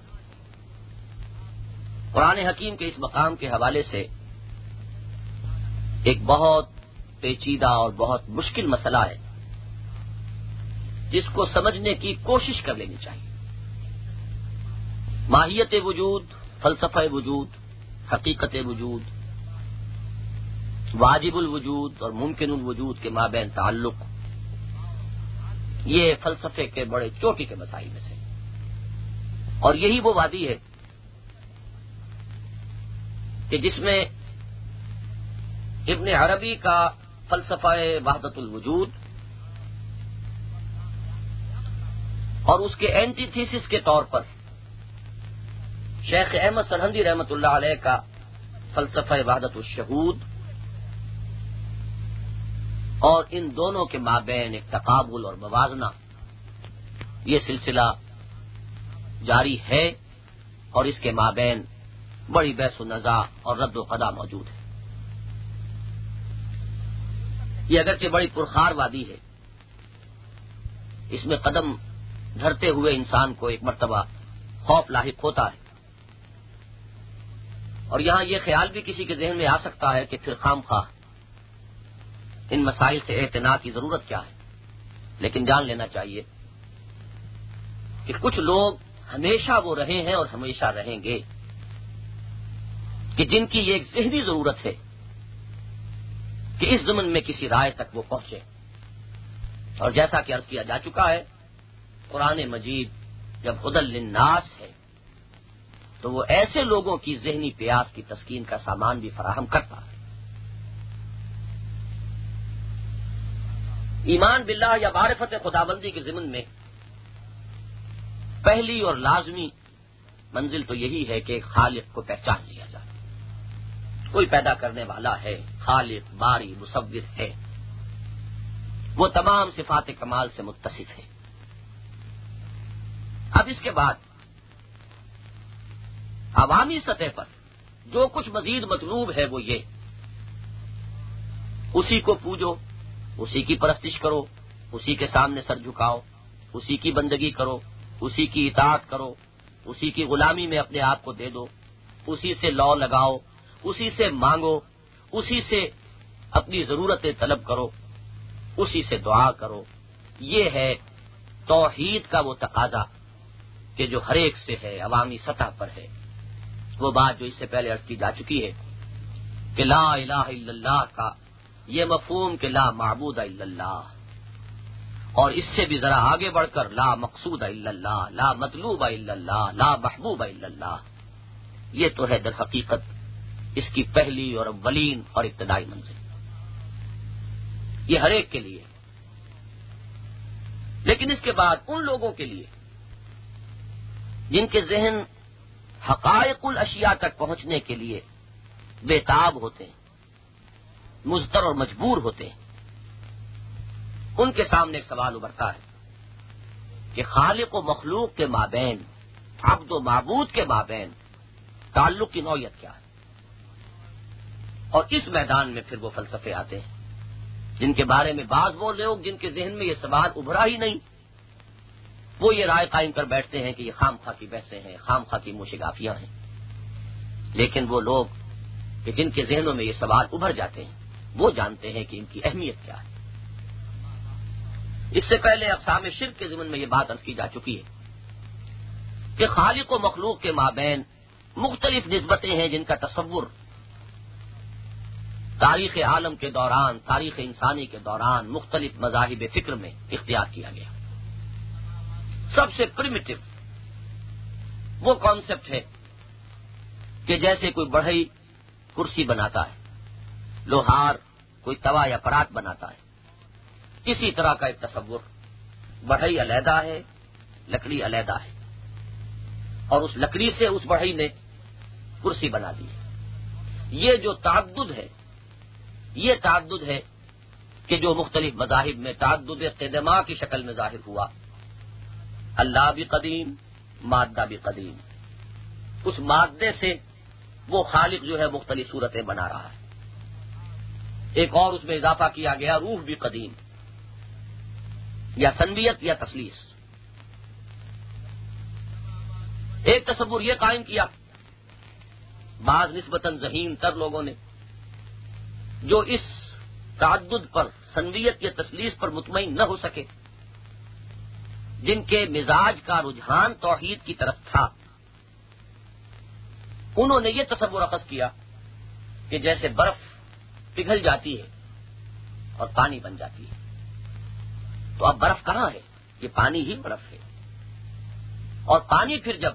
قرآن حکیم کے اس مقام کے حوالے سے ایک بہت پیچیدہ اور بہت مشکل مسئلہ ہے جس کو سمجھنے کی کوشش کر لینی چاہیے۔ ماہیت وجود، فلسفہ وجود، حقیقت وجود، واجب الوجود اور ممکن الوجود کے مابین تعلق، یہ فلسفے کے بڑے چوٹی کے مسائل میں سے، اور یہی وہ وادی ہے کہ جس میں ابن عربی کا فلسفہ وحدت الوجود اور اس کے اینٹی تھیسس کے طور پر شیخ احمد سرہندی رحمۃ اللہ علیہ کا فلسفہ وحدت الشہود، اور ان دونوں کے مابین ایک تقابل اور موازنہ، یہ سلسلہ جاری ہے اور اس کے مابین بڑی بحث و نزاع اور رد و قضا موجود ہے۔ یہ اگرچہ بڑی پرخار وادی ہے، اس میں قدم دھرتے ہوئے انسان کو ایک مرتبہ خوف لاحق ہوتا ہے، اور یہاں یہ خیال بھی کسی کے ذہن میں آ سکتا ہے کہ پھر خام خواہ ان مسائل سے اعتناء کی ضرورت کیا ہے۔ لیکن جان لینا چاہیے کہ کچھ لوگ ہمیشہ وہ رہے ہیں اور ہمیشہ رہیں گے کہ جن کی یہ ایک ذہنی ضرورت ہے کہ اس ضمن میں کسی رائے تک وہ پہنچے. اور جیسا کہ عرض کیا جا چکا ہے، قرآن مجید جب ہدی للناس ہے تو وہ ایسے لوگوں کی ذہنی پیاس کی تسکین کا سامان بھی فراہم کرتا ہے. ایمان باللہ یا معرفت خداوندی کے ضمن میں پہلی اور لازمی منزل تو یہی ہے کہ خالق کو پہچان لیا جائے. کوئی پیدا کرنے والا ہے، خالق، باری، مصور ہے، وہ تمام صفات کمال سے متصف ہے. اب اس کے بعد عوامی سطح پر جو کچھ مزید مطلوب ہے وہ یہ، اسی کو پوجو، اسی کی پرستش کرو، اسی کے سامنے سر جھکاؤ، اسی کی بندگی کرو، اسی کی اطاعت کرو، اسی کی غلامی میں اپنے آپ کو دے دو، اسی سے لو لگاؤ، اسی سے مانگو، اسی سے اپنی ضرورتیں طلب کرو، اسی سے دعا کرو. یہ ہے توحید کا وہ تقاضا کہ جو ہر ایک سے ہے، عوامی سطح پر ہے. وہ بات جو اس سے پہلے عرض کی جا چکی ہے کہ لا الہ الا اللہ کا یہ مفہوم کہ لا معبود الا اللہ، اور اس سے بھی ذرا آگے بڑھ کر لا مقصود الا اللہ، لا مطلوب الا اللہ، لا محبوب الا اللہ. یہ تو ہے در حقیقت اس کی پہلی اور اولین اور ابتدائی منزل. یہ ہر ایک کے لیے. لیکن اس کے بعد ان لوگوں کے لیے جن کے ذہن حقائق الاشیاء تک پہنچنے کے لیے بے تاب ہوتے ہیں، مضطر اور مجبور ہوتے ہیں، ان کے سامنے ایک سوال ابھرتا ہے کہ خالق و مخلوق کے مابین، عبد و معبود کے مابین تعلق کی نوعیت کیا ہے؟ اور اس میدان میں پھر وہ فلسفے آتے ہیں جن کے بارے میں بعض وہ لوگ جن کے ذہن میں یہ سوال ابھرا ہی نہیں، وہ یہ رائے قائم کر بیٹھتے ہیں کہ یہ خام خواہ کی بحثیں ہیں، خام خواہ کی موشگافیاں ہیں. لیکن وہ لوگ کہ جن کے ذہنوں میں یہ سوال ابھر جاتے ہیں وہ جانتے ہیں کہ ان کی اہمیت کیا ہے. اس سے پہلے اقسام شرک کے ضمن میں یہ بات عرض کی جا چکی ہے کہ خالق و مخلوق کے مابین مختلف نسبتیں ہیں جن کا تصور تاریخ عالم کے دوران، تاریخ انسانی کے دوران مختلف مذاہب فکر میں اختیار کیا گیا. سب سے پریمیٹو وہ کانسیپٹ ہے کہ جیسے کوئی بڑھئی کرسی بناتا ہے، لوہار کوئی توا یا پرات بناتا ہے، اسی طرح کا ایک تصور. بڑھئی علیحدہ ہے، لکڑی علیحدہ ہے، اور اس لکڑی سے اس بڑھئی نے کرسی بنا دی. یہ جو تعدد ہے، یہ تعدد ہے کہ جو مختلف مذاہب میں تعدد قدما کی شکل میں ظاہر ہوا. اللہ بھی قدیم، مادہ بھی قدیم. اس مادے سے وہ خالق جو ہے مختلف صورتیں بنا رہا ہے. ایک اور اس میں اضافہ کیا گیا، روح بھی قدیم، یا سنویت یا تسلیس. ایک تصور یہ قائم کیا بعض نسبتاً ذہین تر لوگوں نے جو اس تعدد پر، سنویت یا تسلیس پر مطمئن نہ ہو سکے، جن کے مزاج کا رجحان توحید کی طرف تھا، انہوں نے یہ تصور اخذ کیا کہ جیسے برف پگھل جاتی ہے اور پانی بن جاتی ہے، تو اب برف کہاں ہے؟ یہ پانی ہی برف ہے. اور پانی پھر جب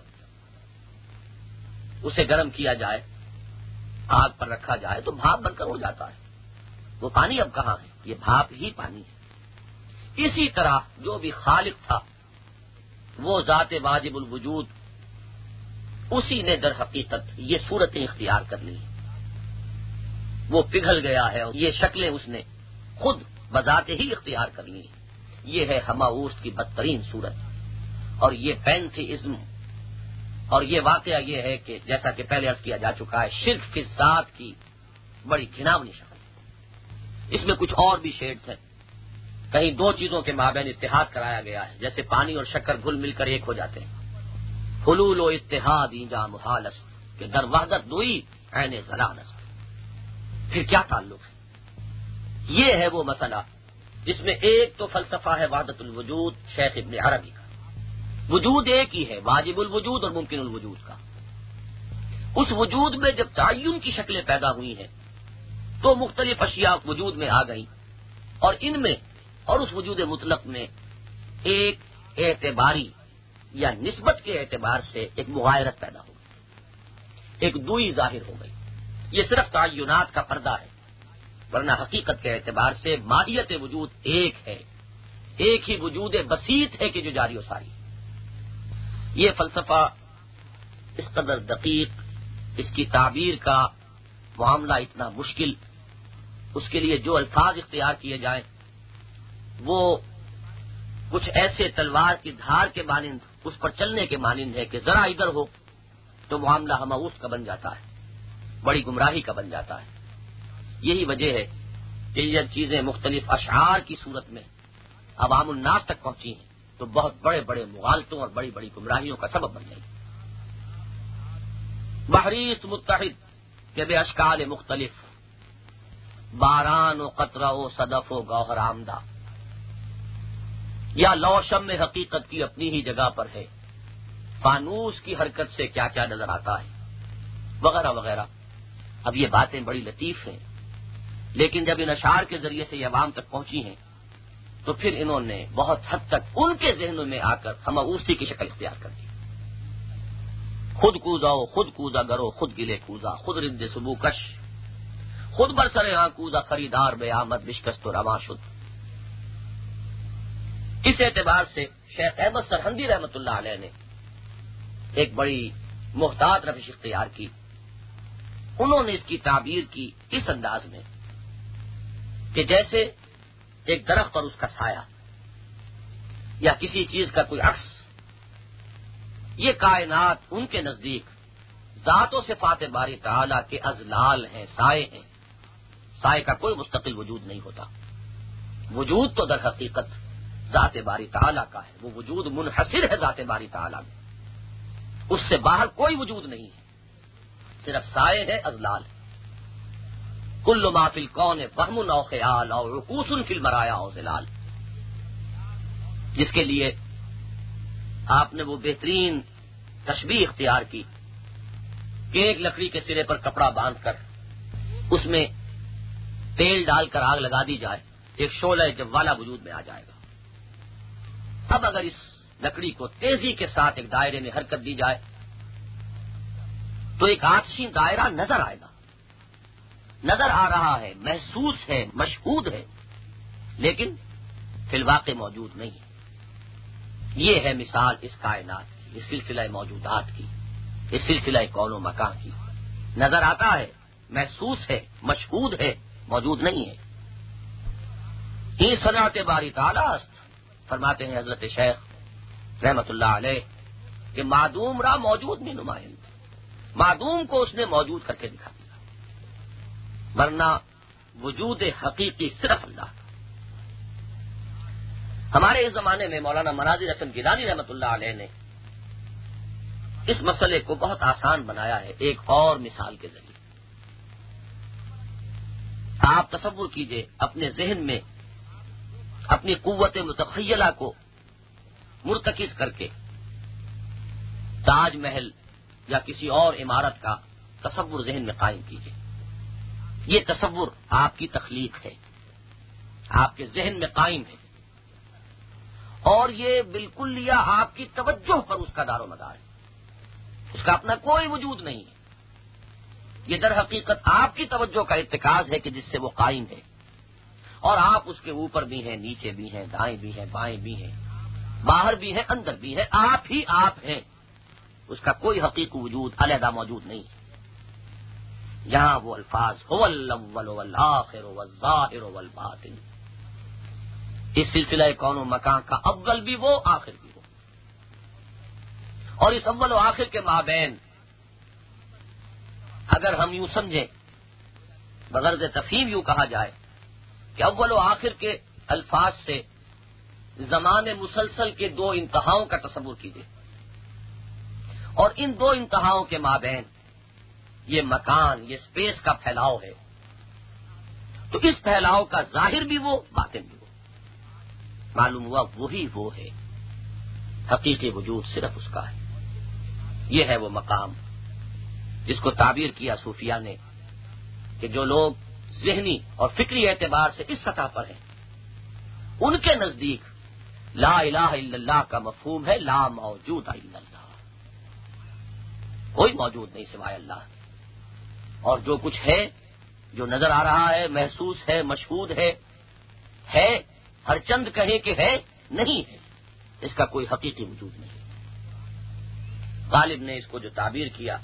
اسے گرم کیا جائے، آگ پر رکھا جائے تو بھاپ بن کر اڑ جاتا ہے. وہ پانی اب کہاں ہے؟ یہ بھاپ ہی پانی ہے. اسی طرح جو بھی خالق تھا وہ ذات واجب الوجود، اسی نے در حقیقت یہ صورتیں اختیار کر لی. وہ پگھل گیا ہے اور یہ شکلیں اس نے خود بذات ہی اختیار کر لی. یہ ہے ہماؤست کی بدترین صورت. اور یہ پینتھیزم، اور یہ واقعہ یہ ہے کہ جیسا کہ پہلے عرض کیا جا چکا ہے، شرک فی ذات کی بڑی گھناؤنی شکل ہے. اس میں کچھ اور بھی شیڈز ہیں. کہیں دو چیزوں کے مابین اتحاد کرایا گیا ہے، جیسے پانی اور شکر گھل مل کر ایک ہو جاتے ہیں. حلول و اتحاد اینجا محالست کہ در وحدت دوئی عین ضلالست. پھر کیا تعلق ہے؟ یہ ہے وہ مسئلہ جس میں ایک تو فلسفہ ہے وحدت الوجود شیخ ابن عربی کا، وجود ایک ہی ہے، واجب الوجود اور ممکن الوجود کا۔ اس وجود میں جب تعین کی شکلیں پیدا ہوئی ہیں تو مختلف اشیاء وجود میں آ گئیں، اور ان میں اور اس وجود مطلق میں ایک اعتباری یا نسبت کے اعتبار سے ایک مغایرت پیدا ہو گئی، ایک دوئی ظاہر ہو گئی۔ یہ صرف تعینات کا پردہ ہے، ورنہ حقیقت کے اعتبار سے ماہیت وجود ایک ہے، ایک ہی وجود بسیط ہے کہ جو جاری و ساری۔ یہ فلسفہ اس قدر دقیق، اس کی تعبیر کا معاملہ اتنا مشکل، اس کے لیے جو الفاظ اختیار کیے جائیں وہ کچھ ایسے تلوار کی دھار کے مانند اس پر چلنے کے مانند ہے کہ ذرا ادھر ہو تو معاملہ ہماؤس کا بن جاتا ہے، بڑی گمراہی کا بن جاتا ہے۔ یہی وجہ ہے کہ یہ چیزیں مختلف اشعار کی صورت میں عوام الناس تک پہنچی ہیں تو بہت بڑے بڑے مغالطوں اور بڑی بڑی گمراہیوں کا سبب بن گئی۔ بحریست متحد کہ بے اشکال مختلف، باران و قطرہ و صدف و گوہر آمدہ، یا لوشم میں حقیقت کی اپنی ہی جگہ پر ہے، فانوس کی حرکت سے کیا کیا نظر آتا ہے، وغیرہ وغیرہ۔ اب یہ باتیں بڑی لطیف ہیں، لیکن جب ان اشعار کے ذریعے سے یہ عوام تک پہنچی ہیں تو پھر انہوں نے بہت حد تک ان کے ذہنوں میں آ کر ہماؤسی کی شکل اختیار کر دی۔ خود کوزاؤ خود کوزا گرو خود گلے کوزا، خود رد سبو کش، خود برسر ہاں کوزا خریدار بے آمد بشکست و رواں شد۔ اس اعتبار سے شیخ احمد سرہندی رحمۃ اللہ علیہ نے ایک بڑی محتاط روش اختیار کی۔ انہوں نے اس کی تعبیر کی اس انداز میں کہ جیسے ایک درخت اور اس کا سایہ یا کسی چیز کا کوئی عکس، یہ کائنات ان کے نزدیک ذات و صفات باری تعالیٰ کے اضلال ہیں، سائے ہیں۔ سائے کا کوئی مستقل وجود نہیں ہوتا، وجود تو در حقیقت ذات باری تعالیٰ کا ہے، وہ وجود منحصر ہے ذات باری تعالیٰ میں، اس سے باہر کوئی وجود نہیں ہے، صرف سائے ہے، اضلال ہے۔ کل ما فی الکون وہم او خیال او رکوس فی المرایا او ظلال، جس کے لیے آپ نے وہ بہترین تشبیہ اختیار کی کہ ایک لکڑی کے سرے پر کپڑا باندھ کر اس میں تیل ڈال کر آگ لگا دی جائے، ایک شعلہ جوالا وجود میں آ جائے گا۔ اب اگر اس لکڑی کو تیزی کے ساتھ ایک دائرے میں حرکت دی جائے تو ایک آتشی دائرہ نظر آئے گا، نظر آ رہا ہے، محسوس ہے، مشہود ہے، لیکن فی الواقع موجود نہیں ہے۔ یہ ہے مثال اس کائنات کی، اس سلسلہ موجودات کی، اس سلسلہ کون و مکان کی۔ نظر آتا ہے، محسوس ہے، مشہود ہے، موجود نہیں ہے۔ یہ صنعت باری تعالیٰ است، فرماتے ہیں حضرت شیخ رحمت اللہ علیہ کہ معدوم را موجود میں نمائند، معدوم کو اس نے موجود کر کے دکھا دیا، ورنہ وجود حقیقی صرف اللہ کا۔ ہمارے اس زمانے میں مولانا مناظر حسن گیلانی رحمت اللہ علیہ نے اس مسئلے کو بہت آسان بنایا ہے ایک اور مثال کے ذریعے۔ آپ تصور کیجئے اپنے ذہن میں اپنی قوت متخیلہ کو مرتکز کر کے تاج محل یا کسی اور عمارت کا تصور ذہن میں قائم کیجئے۔ یہ تصور آپ کی تخلیق ہے، آپ کے ذہن میں قائم ہے، اور یہ بالکل لیا آپ کی توجہ پر اس کا دار و مدار ہے، اس کا اپنا کوئی وجود نہیں ہے۔ یہ در حقیقت آپ کی توجہ کا ارتکاز ہے کہ جس سے وہ قائم ہے، اور آپ اس کے اوپر بھی ہیں، نیچے بھی ہیں، دائیں بھی ہیں، بائیں بھی ہیں، باہر بھی ہیں، اندر بھی ہیں، آپ ہی آپ ہیں، اس کا کوئی حقیقی وجود علیحدہ موجود نہیں ہے۔ یہاں وہ الفاظ هو الاول والآخر والظاہر والباطن، اس سلسلہ کون و مکان کا اول بھی وہ، آخر بھی وہ، اور اس اول و آخر کے مابین اگر ہم یوں سمجھیں، بغرض تفہیم یوں کہا جائے کہ اول و آخر کے الفاظ سے زمان مسلسل کے دو انتہاؤں کا تصور کیجیے، اور ان دو انتہاؤں کے مابین یہ مکان، یہ اسپیس کا پھیلاؤ ہے، تو اس پھیلاؤ کا ظاہر بھی وہ، باطن بھی وہ۔ معلوم ہوا وہی وہ ہے، حقیقی وجود صرف اس کا ہے۔ یہ ہے وہ مقام جس کو تعبیر کیا صوفیہ نے کہ جو لوگ ذہنی اور فکری اعتبار سے اس سطح پر ہیں، ان کے نزدیک لا الہ الا اللہ کا مفہوم ہے لا موجود الا اللہ، کوئی موجود نہیں سوائے اللہ، اور جو کچھ ہے، جو نظر آ رہا ہے، محسوس ہے، مشہود ہے، ہے ہر چند کہے کہ ہے، نہیں ہے، اس کا کوئی حقیقی وجود نہیں۔ غالب نے اس کو جو تعبیر کیا،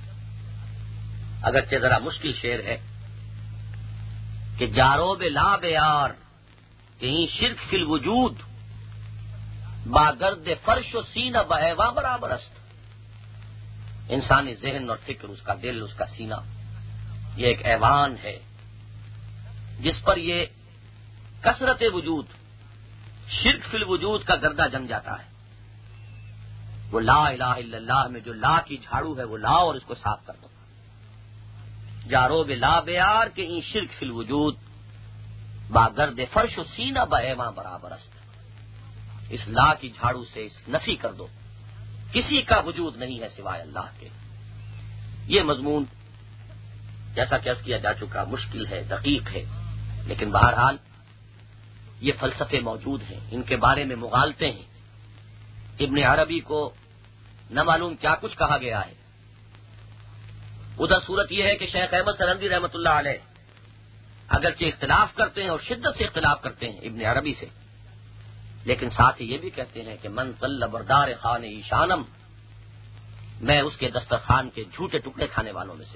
اگرچہ ذرا مشکل شعر ہے کہ جارو بے لا بیار کہیں شرک فی الوجود باگرد فرش و سینہ بہوا برابر است۔ انسانی ذہن اور فکر، اس کا دل، اس کا سینہ، یہ ایک ایوان ہے جس پر یہ کثرت وجود، شرک فی الوجود کا گردہ جم جاتا ہے۔ وہ لا الہ الا اللہ میں جو لا کی جھاڑو ہے وہ لاؤ اور اس کو صاف کر دو۔ جارو بے لا بیار کہ این شرک فی الوجود باگرد فرش و سینہ بہواں برابر است۔ اس لا کی جھاڑو سے اس نفی کر دو، کسی کا وجود نہیں ہے سوائے اللہ کے۔ یہ مضمون جیسا کہ عرض کیا جا چکا مشکل ہے، دقیق ہے، لیکن بہرحال یہ فلسفے موجود ہیں، ان کے بارے میں مغالطے ہیں۔ ابن عربی کو نہ معلوم کیا کچھ کہا گیا ہے۔ ادھر صورت یہ ہے کہ شیخ احمد سرندی رحمۃ اللہ علیہ اگرچہ اختلاف کرتے ہیں اور شدت سے اختلاف کرتے ہیں ابن عربی سے، لیکن ساتھ ہی یہ بھی کہتے ہیں کہ من صلی بردار خان ایشانم، میں اس کے دسترخوان کے جھوٹے ٹکڑے کھانے والوں میں سے۔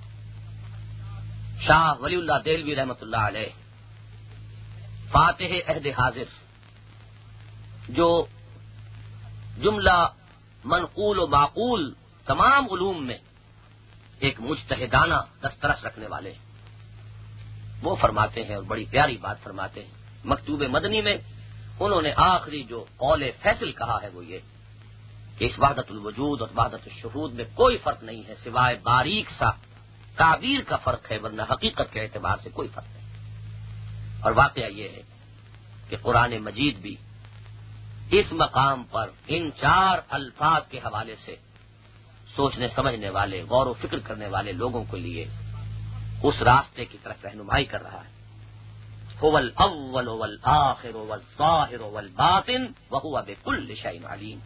شاہ ولی اللہ دہلوی رحمۃ اللہ علیہ فاتح عہد حاضر، جو جملہ منقول و معقول تمام علوم میں ایک مجتہدانہ دسترس رکھنے والے ہیں، وہ فرماتے ہیں اور بڑی پیاری بات فرماتے ہیں۔ مکتوب مدنی میں انہوں نے آخری جو قول فیصل کہا ہے وہ یہ کہ اس وحدت الوجود اور وحدت الشہود میں کوئی فرق نہیں ہے سوائے باریک سا تعبیر کا فرق ہے، ورنہ حقیقت کے اعتبار سے کوئی فرق نہیں۔ اور واقعہ یہ ہے کہ قرآن مجید بھی اس مقام پر ان چار الفاظ کے حوالے سے سوچنے سمجھنے والے، غور و فکر کرنے والے لوگوں کے لیے اس راستے کی طرف رہنمائی کر رہا ہے۔ هو الاول والآخر والظاہر والباطن وهو بكل شيء علیم۔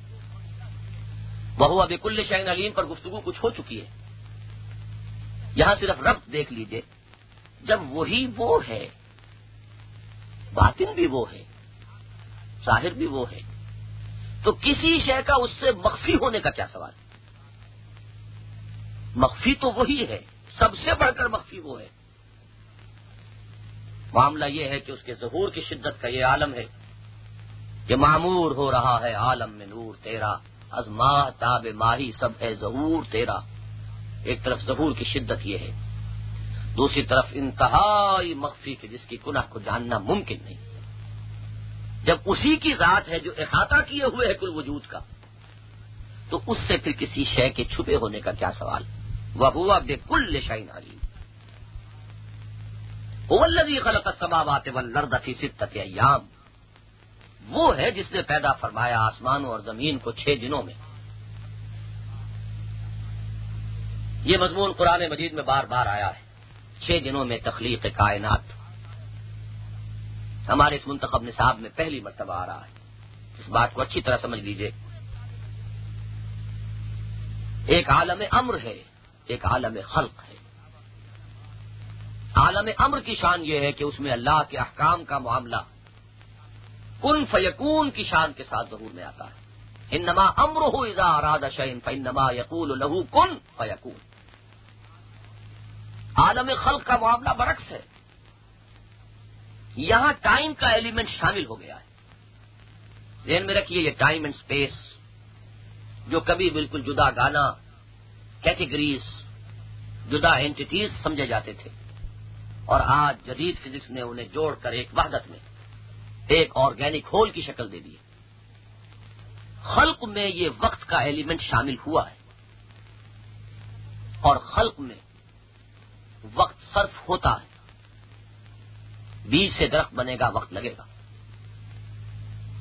وهو بكل شيء علیم پر گفتگو کچھ ہو چکی ہے، یہاں صرف ربط دیکھ لیجئے، جب وہی وہ ہے، باطن بھی وہ ہے، ظاہر بھی وہ ہے، تو کسی شے کا اس سے مخفی ہونے کا کیا سوال؟ مخفی تو وہی ہے، سب سے بڑھ کر مخفی وہ ہے۔ معاملہ یہ ہے کہ اس کے ظہور کی شدت کا یہ عالم ہے کہ معمور ہو رہا ہے عالم میں نور تیرا، از ماہ تاب ماہی سب ہے ظہور تیرا۔ ایک طرف ظہور کی شدت یہ ہے، دوسری طرف انتہائی مخفی کہ جس کی گناہ کو جاننا ممکن نہیں۔ جب اسی کی ذات ہے جو احاطہ کیے ہوئے ہے کل وجود کا، تو اس سے پھر کسی شے کے چھپے ہونے کا کیا سوال؟ وَهُوَ بِكُلِّ شَيْءٍ عَلِيمٌ۔ هُوَ الَّذِي خَلَقَ السَّمَاوَاتِ وَالْأَرْضَ فِي سِتَّةِ أَيَّامٍ، وہ ہے جس نے پیدا فرمایا آسمانوں اور زمین کو چھ دنوں میں۔ یہ مضمون قرآن مجید میں بار بار آیا ہے، چھ دنوں میں تخلیق کائنات۔ ہمارے اس منتخب نصاب میں پہلی مرتبہ آ رہا ہے، اس بات کو اچھی طرح سمجھ لیجئے۔ ایک عالم امر ہے، ایک عالم خلق ہے۔ عالم امر کی شان یہ ہے کہ اس میں اللہ کے احکام کا معاملہ کن فیکون کی شان کے ساتھ ظہور میں آتا ہے۔ انما امرہ اذا اراد شیئا فانما یقول له کن فیکون۔ عالم خلق کا معاملہ برعکس ہے، یہاں ٹائم کا ایلیمنٹ شامل ہو گیا ہے۔ ذہن میں رکھیے، یہ ٹائم اینڈ سپیس جو کبھی بالکل جدا گانا کیٹیگریز، جدا اینٹیٹیز سمجھے جاتے تھے، اور آج جدید فزکس نے انہیں جوڑ کر ایک وحدت میں، ایک آرگینک ہول کی شکل دے دی۔ خلق میں یہ وقت کا ایلیمنٹ شامل ہوا ہے، اور خلق میں وقت صرف ہوتا ہے۔ بیج سے درخت بنے گا، وقت لگے گا۔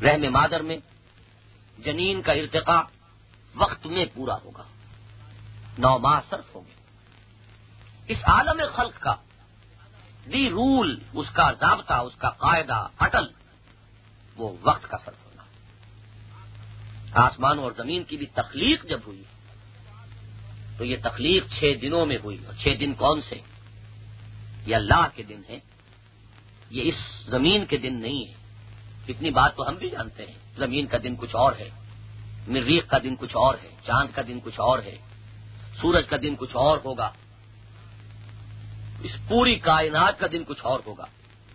رحم مادر میں جنین کا ارتقاء وقت میں پورا ہوگا، نو ماہ صرف ہوں گے۔ اس عالم خلق کا دی رول، اس کا ضابطہ، اس کا قاعدہ اٹل، وہ وقت کا صرف ہونا۔ آسمان اور زمین کی بھی تخلیق جب ہوئی تو یہ تخلیق چھ دنوں میں ہوئی، اور چھ دن کون سے؟ یہ اللہ کے دن ہیں، یہ اس زمین کے دن نہیں ہے۔ اتنی بات تو ہم بھی جانتے ہیں، زمین کا دن کچھ اور ہے، مریخ کا دن کچھ اور ہے، چاند کا دن کچھ اور ہے، سورج کا دن کچھ اور ہوگا، اس پوری کائنات کا دن کچھ اور ہوگا۔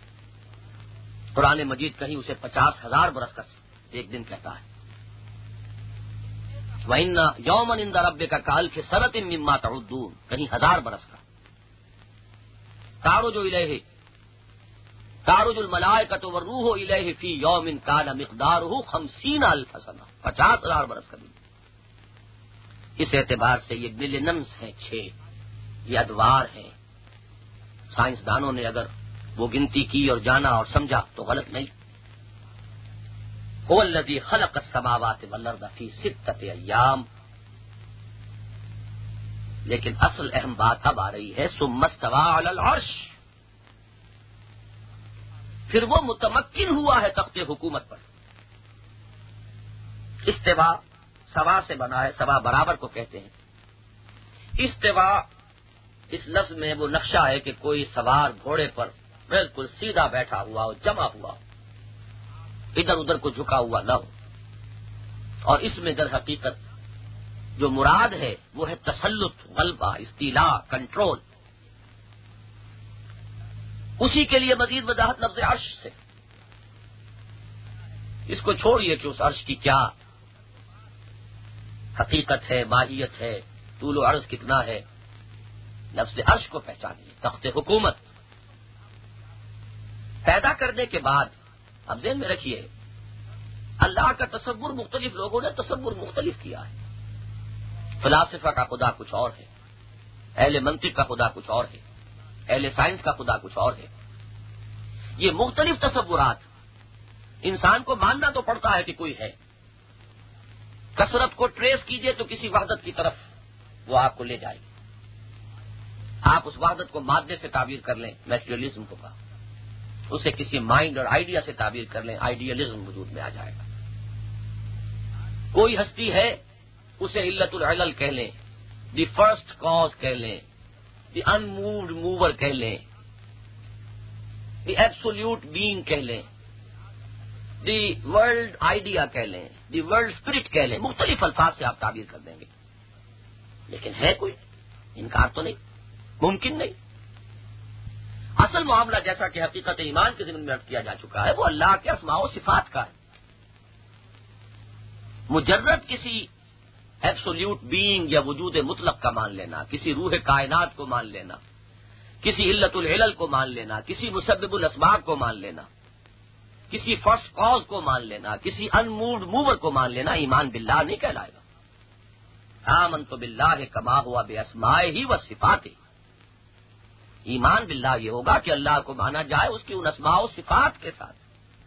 قرآن مجید کہیں اسے پچاس ہزار برس کا ایک دن کہتا ہے۔ وَإِنَّ يَوْمًا عِندَ رَبِّكَ كَأَلْفِ سَنَةٍ مِّمَّا تَعُدُّونَ، کہیں ہزار برس کا۔ تَعْرُجُ إِلَيْهِ تَعْرُجُ الْمَلَائِكَةُ وَالرُّوحُ إِلَيْهِ فِي يَوْمٍ كَانَ مِقْدَارُهُ خَمْسِينَ أَلْفَ سَنَةٍ، پچاس ہزار برس کا دن۔ اس اعتبار سے یہ ملینمز ہیں، چھ یہ ادوار ہیں۔ سائنسدانوں نے اگر وہ گنتی کی اور جانا اور سمجھا تو غلط نہیں۔ هو الذی خلق السماوات والارض فی ستۃ ایام، لیکن اصل اہم بات اب آ رہی ہے ثم استوى علی العرش، پھر وہ متمکن ہوا ہے تخت حکومت پر۔ استوا سوا سے بنا ہے، سوا برابر کو کہتے ہیں۔ استوا اس لفظ میں وہ نقشہ ہے کہ کوئی سوار گھوڑے پر بالکل سیدھا بیٹھا ہوا ہو، جمع ہوا ہو، ادھر ادھر کو جھکا ہوا نہ ہو۔ اور اس میں در حقیقت جو مراد ہے وہ ہے تسلط، غلبہ، استیلاء، کنٹرول۔ اسی کے لیے مزید وضاحت لفظ عرش سے۔ اس کو چھوڑیے کہ اس عرش کی کیا حقیقت ہے، ماہیت ہے، طول و عرض کتنا ہے، لفظ عرش کو پہچانیے، تخت حکومت۔ پیدا کرنے کے بعد اب ذہن میں رکھیے، اللہ کا تصور مختلف لوگوں نے تصور مختلف کیا ہے۔ فلاسفہ کا خدا کچھ اور ہے، اہل منطق کا خدا کچھ اور ہے، اہل سائنس کا خدا کچھ اور ہے۔ یہ مختلف تصورات انسان کو ماننا تو پڑتا ہے کہ کوئی ہے۔ کثرت کو ٹریس کیجئے تو کسی وحدت کی طرف وہ آپ کو لے جائے گی۔ آپ اس وحدت کو مادے سے تعبیر کر لیں، میٹیریلزم ہوگا، اسے کسی مائنڈ اور آئیڈیا سے تعبیر کر لیں، آئیڈیالزم وجود میں آ جائے گا۔ کوئی ہستی ہے، اسے علت العلل کہہ لیں، دی فرسٹ کاز کہہ لیں، دی ان مووڈ موور کہہ لیں، دی ایبسولوٹ بینگ کہہ لیں، دی ورلڈ آئیڈیا کہہ لیں، دی ورلڈ اسپرٹ کہہ لیں، مختلف الفاظ سے آپ تعبیر کر دیں گے، لیکن ہے کوئی؟ انکار تو نہیں، ممکن نہیں۔ اصل معاملہ جیسا کہ حقیقت ایمان کے ضمن میں عرض کیا جا چکا ہے وہ اللہ کے اسماء و صفات کا ہے۔ مجرد کسی ایبسولوٹ بینگ یا وجود مطلق کا مان لینا، کسی روح کائنات کو مان لینا، کسی علت العلل کو مان لینا، کسی مسبب الاسباب کو مان لینا، کسی فرسٹ کاز کو مان لینا، کسی ان مووڈ موور کو مان لینا ایمان باللہ نہیں کہلائے گا۔ آمنت باللہ کما ہوا باسمائہ و صفاتہ، ایمان باللہ یہ ہوگا کہ اللہ کو مانا جائے اس کی ان اسماء و صفات کے ساتھ۔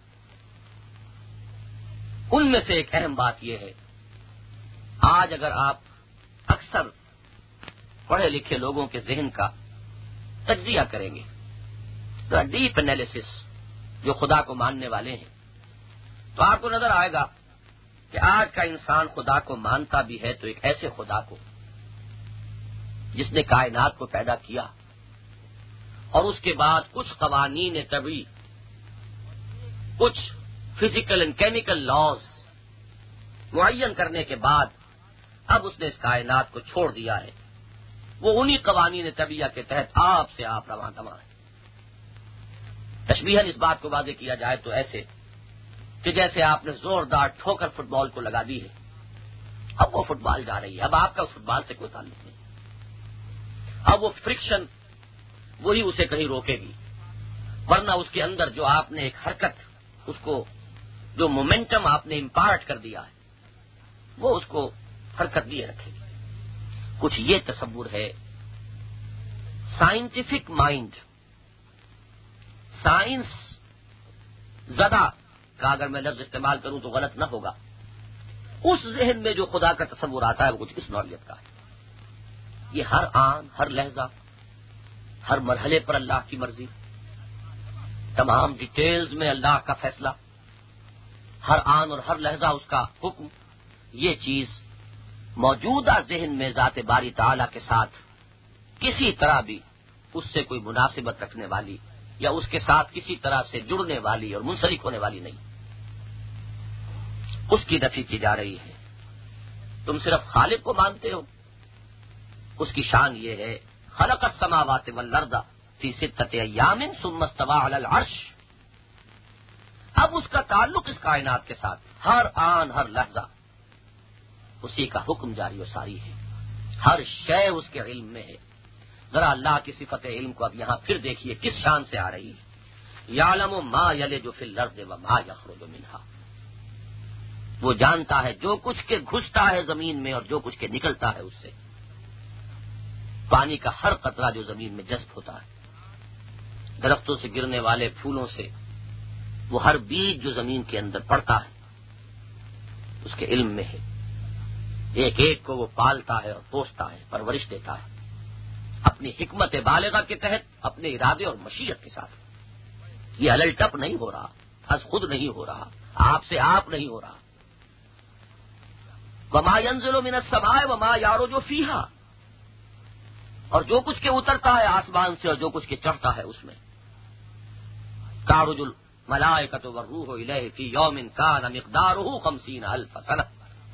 ان میں سے ایک اہم بات یہ ہے، آج اگر آپ اکثر پڑھے لکھے لوگوں کے ذہن کا تجزیہ کریں گے، ڈیپ انالیسس جو خدا کو ماننے والے ہیں، تو آپ کو نظر آئے گا کہ آج کا انسان خدا کو مانتا بھی ہے تو ایک ایسے خدا کو جس نے کائنات کو پیدا کیا اور اس کے بعد کچھ قوانین طبعی، کچھ فزیکل اینڈ کیمیکل لاز معین کرنے کے بعد اب اس نے اس کائنات کو چھوڑ دیا ہے۔ وہ انہی قوانین طبیعہ کے تحت آپ سے آپ رواں دواں ہے۔ تشبیہاً اس بات کو واضح کیا جائے تو ایسے کہ جیسے آپ نے زوردار ٹھوکر فٹ بال کو لگا دی ہے، اب وہ فٹ بال جا رہی ہے، اب آپ کا فٹ بال سے کوئی تعلق نہیں، اب وہ فرکشن وہی اسے کہیں روکے گی، ورنہ اس کے اندر جو آپ نے ایک حرکت، اس کو جو مومنٹم آپ نے امپارٹ کر دیا ہے وہ اس کو حرکت دیے رکھے گی۔ کچھ یہ تصور ہے سائنٹیفک مائنڈ، سائنس زدہ کا اگر میں لفظ استعمال کروں تو غلط نہ ہوگا، اس ذہن میں جو خدا کا تصور آتا ہے وہ کچھ اس نوعیت کا ہے۔ یہ ہر آن، ہر لہجہ، ہر مرحلے پر اللہ کی مرضی، تمام ڈیٹیلز میں اللہ کا فیصلہ، ہر آن اور ہر لہجہ اس کا حکم، یہ چیز موجودہ ذہن میں ذات باری تعالی کے ساتھ کسی طرح بھی اس سے کوئی مناسبت رکھنے والی یا اس کے ساتھ کسی طرح سے جڑنے والی اور منسلک ہونے والی نہیں، اس کی نفی کی جا رہی ہے۔ تم صرف خالق کو مانتے ہو، اس کی شان یہ ہے خلق السماوات والارض فی ستۃ ایام ثم استوى علی العرش۔ اب اس کا تعلق اس کائنات کے ساتھ ہر آن ہر لحظہ اسی کا حکم جاری و ساری ہے، ہر شے اس کے علم میں ہے۔ ذرا اللہ کی صفت علم کو اب یہاں پھر دیکھیے کس شان سے آ رہی ہے۔ یعلم ما یلج فی الارض وما یخرج منها، وہ جانتا ہے جو کچھ کے گھستا ہے زمین میں اور جو کچھ کے نکلتا ہے اس سے، پانی کا ہر قطرہ جو زمین میں جذب ہوتا ہے، درختوں سے گرنے والے پھولوں سے وہ ہر بیج جو زمین کے اندر پڑتا ہے اس کے علم میں ہے، ایک ایک کو وہ پالتا ہے اور پوستا ہے، پرورش دیتا ہے اپنی حکمت بالغہ کے تحت، اپنے ارادے اور مشیت کے ساتھ۔ یہ الل ٹپ نہیں ہو رہا، از خود نہیں ہو رہا، آپ سے آپ نہیں ہو رہا۔ وما ينزل من السماء وما يعرج فيها، اور جو کچھ کے اترتا ہے آسمان سے اور جو کچھ کے چڑھتا ہے اس میں۔ تعرج الملائکۃ والروح الیہ فی یوم کان مقدارہ خمسین الف سنہ،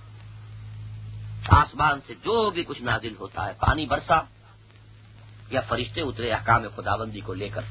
آسمان سے جو بھی کچھ نازل ہوتا ہے، پانی برسا یا فرشتے اترے احکام خداوندی کو لے کر،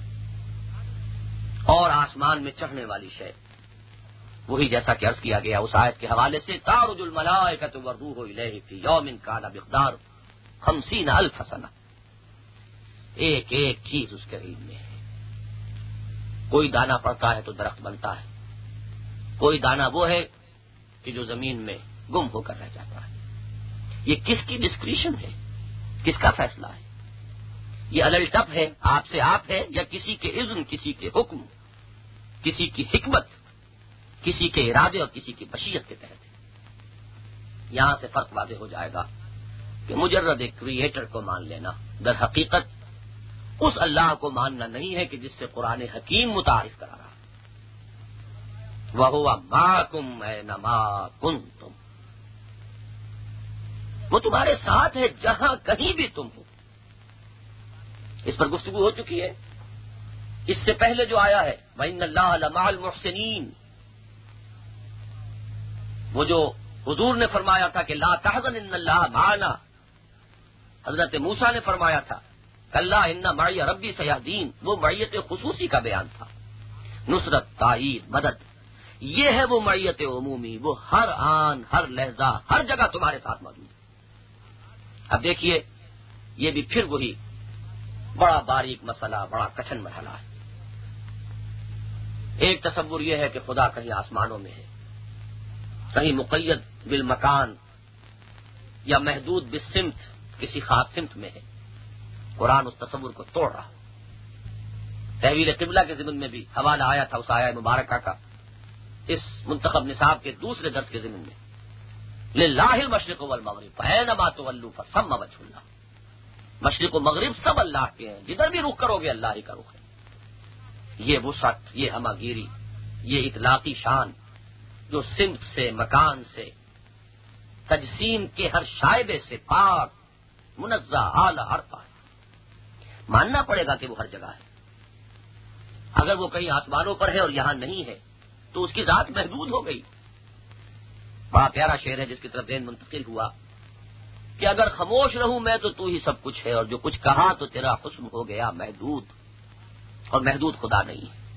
اور آسمان میں چڑھنے والی شے وہی جیسا کہ عرض کیا گیا اس آیت کے حوالے سے، تعرج الملائکۃ والروح الیہ فی یوم کان مقدارہ خمسین الف سنہ، ایک ایک چیز اس کے علم میں ہے۔ کوئی دانا پڑتا ہے تو درخت بنتا ہے، کوئی دانا وہ ہے کہ جو زمین میں گم ہو کر رہ جاتا ہے۔ یہ کس کی ڈسکریشن ہے، کس کا فیصلہ ہے؟ یہ الل ٹپ ہے، آپ سے آپ ہے، یا کسی کے اذن، کسی کے حکم، کسی کی حکمت، کسی کے ارادے اور کسی کی مشیت کے تحت ہے؟ یہاں سے فرق واضح ہو جائے گا کہ مجرد ایک کریٹر کو مان لینا در حقیقت اس اللہ کو ماننا نہیں ہے کہ جس سے قرآن حکیم متعارف کرا رہا ہے۔ وَهُوَ مَعَكُمْ أَيْنَمَا كُنتُمْ، وہ تمہارے ساتھ ہے جہاں کہیں بھی تم ہو۔ اس پر گفتگو ہو چکی ہے۔ اس سے پہلے جو آیا ہے وَإِنَّ اللَّهَ لَمَعَ الْمُحْسِنِينَ، وہ جو حضور نے فرمایا تھا کہ لا تحزن ان اللہ معنا، حضرت موسیٰ نے فرمایا تھا کلا ان معی ربی سیہدین، وہ معیت خصوصی کا بیان تھا۔ نصرت، تائید، مدد، یہ ہے وہ معیت عمومی، وہ ہر آن ہر لہجہ ہر جگہ تمہارے ساتھ موجود ہے۔ اب دیکھیے یہ بھی پھر وہی بڑا باریک مسئلہ، بڑا کٹھن مرحلہ ہے۔ ایک تصور یہ ہے کہ خدا کہیں آسمانوں میں ہے، کہیں مقید بالمکان یا محدود بالسمت، کسی خاص سمت میں ہے۔ قرآن اس تصور کو توڑ رہا۔ تحویل قبلہ کے ضمن میں بھی حوالہ آیا تھا اس آیہ مبارکہ کا اس منتخب نصاب کے دوسرے درس کے ضمن میں، للہ المشرق والمغرب فأینما تولوا فثم وجہ اللہ، مشرق و مغرب سب اللہ کے ہیں، جدھر بھی رخ کرو گے اللہ ہی کا رخ ہے۔ یہ وسعت، یہ ہماگیری، یہ اطلاقی شان جو سمت سے، مکان سے، تجسیم کے ہر شائبے سے پاک، منزہ، اعلیٰ، عرفہ ہے، ماننا پڑے گا کہ وہ ہر جگہ ہے۔ اگر وہ کہیں آسمانوں پر ہے اور یہاں نہیں ہے تو اس کی ذات محدود ہو گئی۔ بڑا پیارا شعر ہے جس کی طرف ذہن منتقل ہوا کہ اگر خاموش رہوں میں تو تو ہی سب کچھ ہے، اور جو کچھ کہا تو تیرا حسن ہو گیا محدود، اور محدود خدا نہیں ہے۔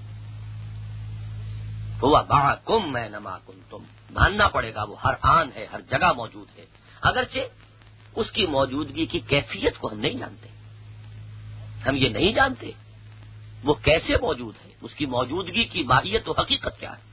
ہوا معکم اینما کنتم، ماننا پڑے گا وہ ہر آن ہے، ہر جگہ موجود ہے، اگرچہ اس کی موجودگی کی کیفیت کو ہم نہیں جانتے۔ ہم یہ نہیں جانتے وہ کیسے موجود ہے، اس کی موجودگی کی ماہیت و حقیقت کیا ہے۔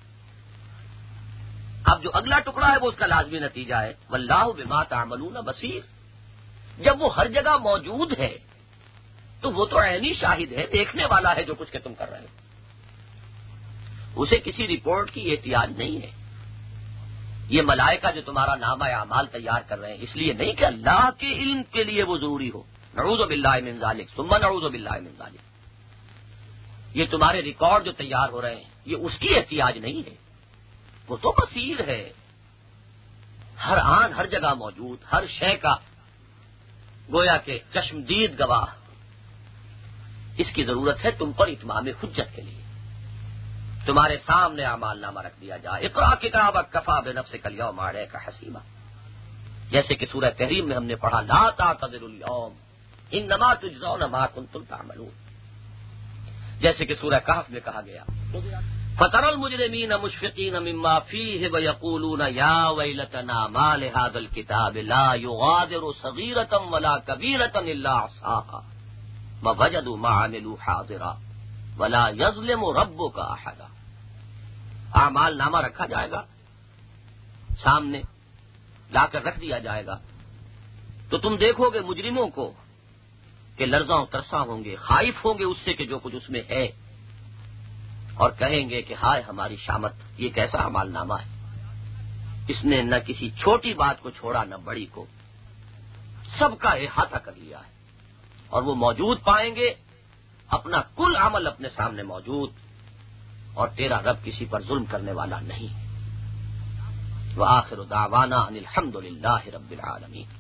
اب جو اگلا ٹکڑا ہے وہ اس کا لازمی نتیجہ ہے واللہ بما تعملون بصیر۔ جب وہ ہر جگہ موجود ہے تو وہ تو عینی شاہد ہے، دیکھنے والا ہے جو کچھ کہ تم کر رہے ہو۔ اسے کسی رپورٹ کی احتیاج نہیں ہے. یہ ملائکہ جو تمہارا نامہ اعمال تیار کر رہے ہیں اس لیے نہیں کہ اللہ کے علم کے لیے وہ ضروری ہو. نعوذ باللہ من ذالک ثم نعوذ باللہ من ذالک. یہ تمہارے ریکارڈ جو تیار ہو رہے ہیں یہ اس کی احتیاج نہیں ہے. وہ تو بصیر ہے، ہر آن ہر جگہ موجود، ہر شے کا گویا کہ چشمدید گواہ. اس کی ضرورت ہے تم پر اتمام حجت کے لیے. تمہارے سامنے اعمال نامہ رکھ دیا جائے. اقرا کتابک کفی بنفسک الیوم علیک حسیبا. جیسے کہ سورہ تحریم میں ہم نے پڑھا لا تعتذروا اليوم انما تجزون ما کنتم تعملون. جیسے کہ سورہ کہف میں کہا گیا فترى المجرمین مشفقین مما فیہ ویقولون یا ویلتنا ما لهذا الكتاب لا یغادر صغیرة ولا کبیرة الا احصاها ووجدوا ما عملوا حاضرا ولا یظلم ربک احدا. اعمال نامہ رکھا جائے گا، سامنے لا کر رکھ دیا جائے گا، تو تم دیکھو گے مجرموں کو کہ لرزاں ترساں ہوں گے، خائف ہوں گے اس سے کہ جو کچھ اس میں ہے، اور کہیں گے کہ ہائے ہماری شامت، یہ کیسا اعمال نامہ ہے. اس نے نہ کسی چھوٹی بات کو چھوڑا نہ بڑی کو، سب کا احاطہ کر لیا ہے. اور وہ موجود پائیں گے، اپنا کل عمل اپنے سامنے موجود، اور تیرا رب کسی پر ظلم کرنے والا نہیں. وآخر دعوانا ان الحمد للہ رب العالمین.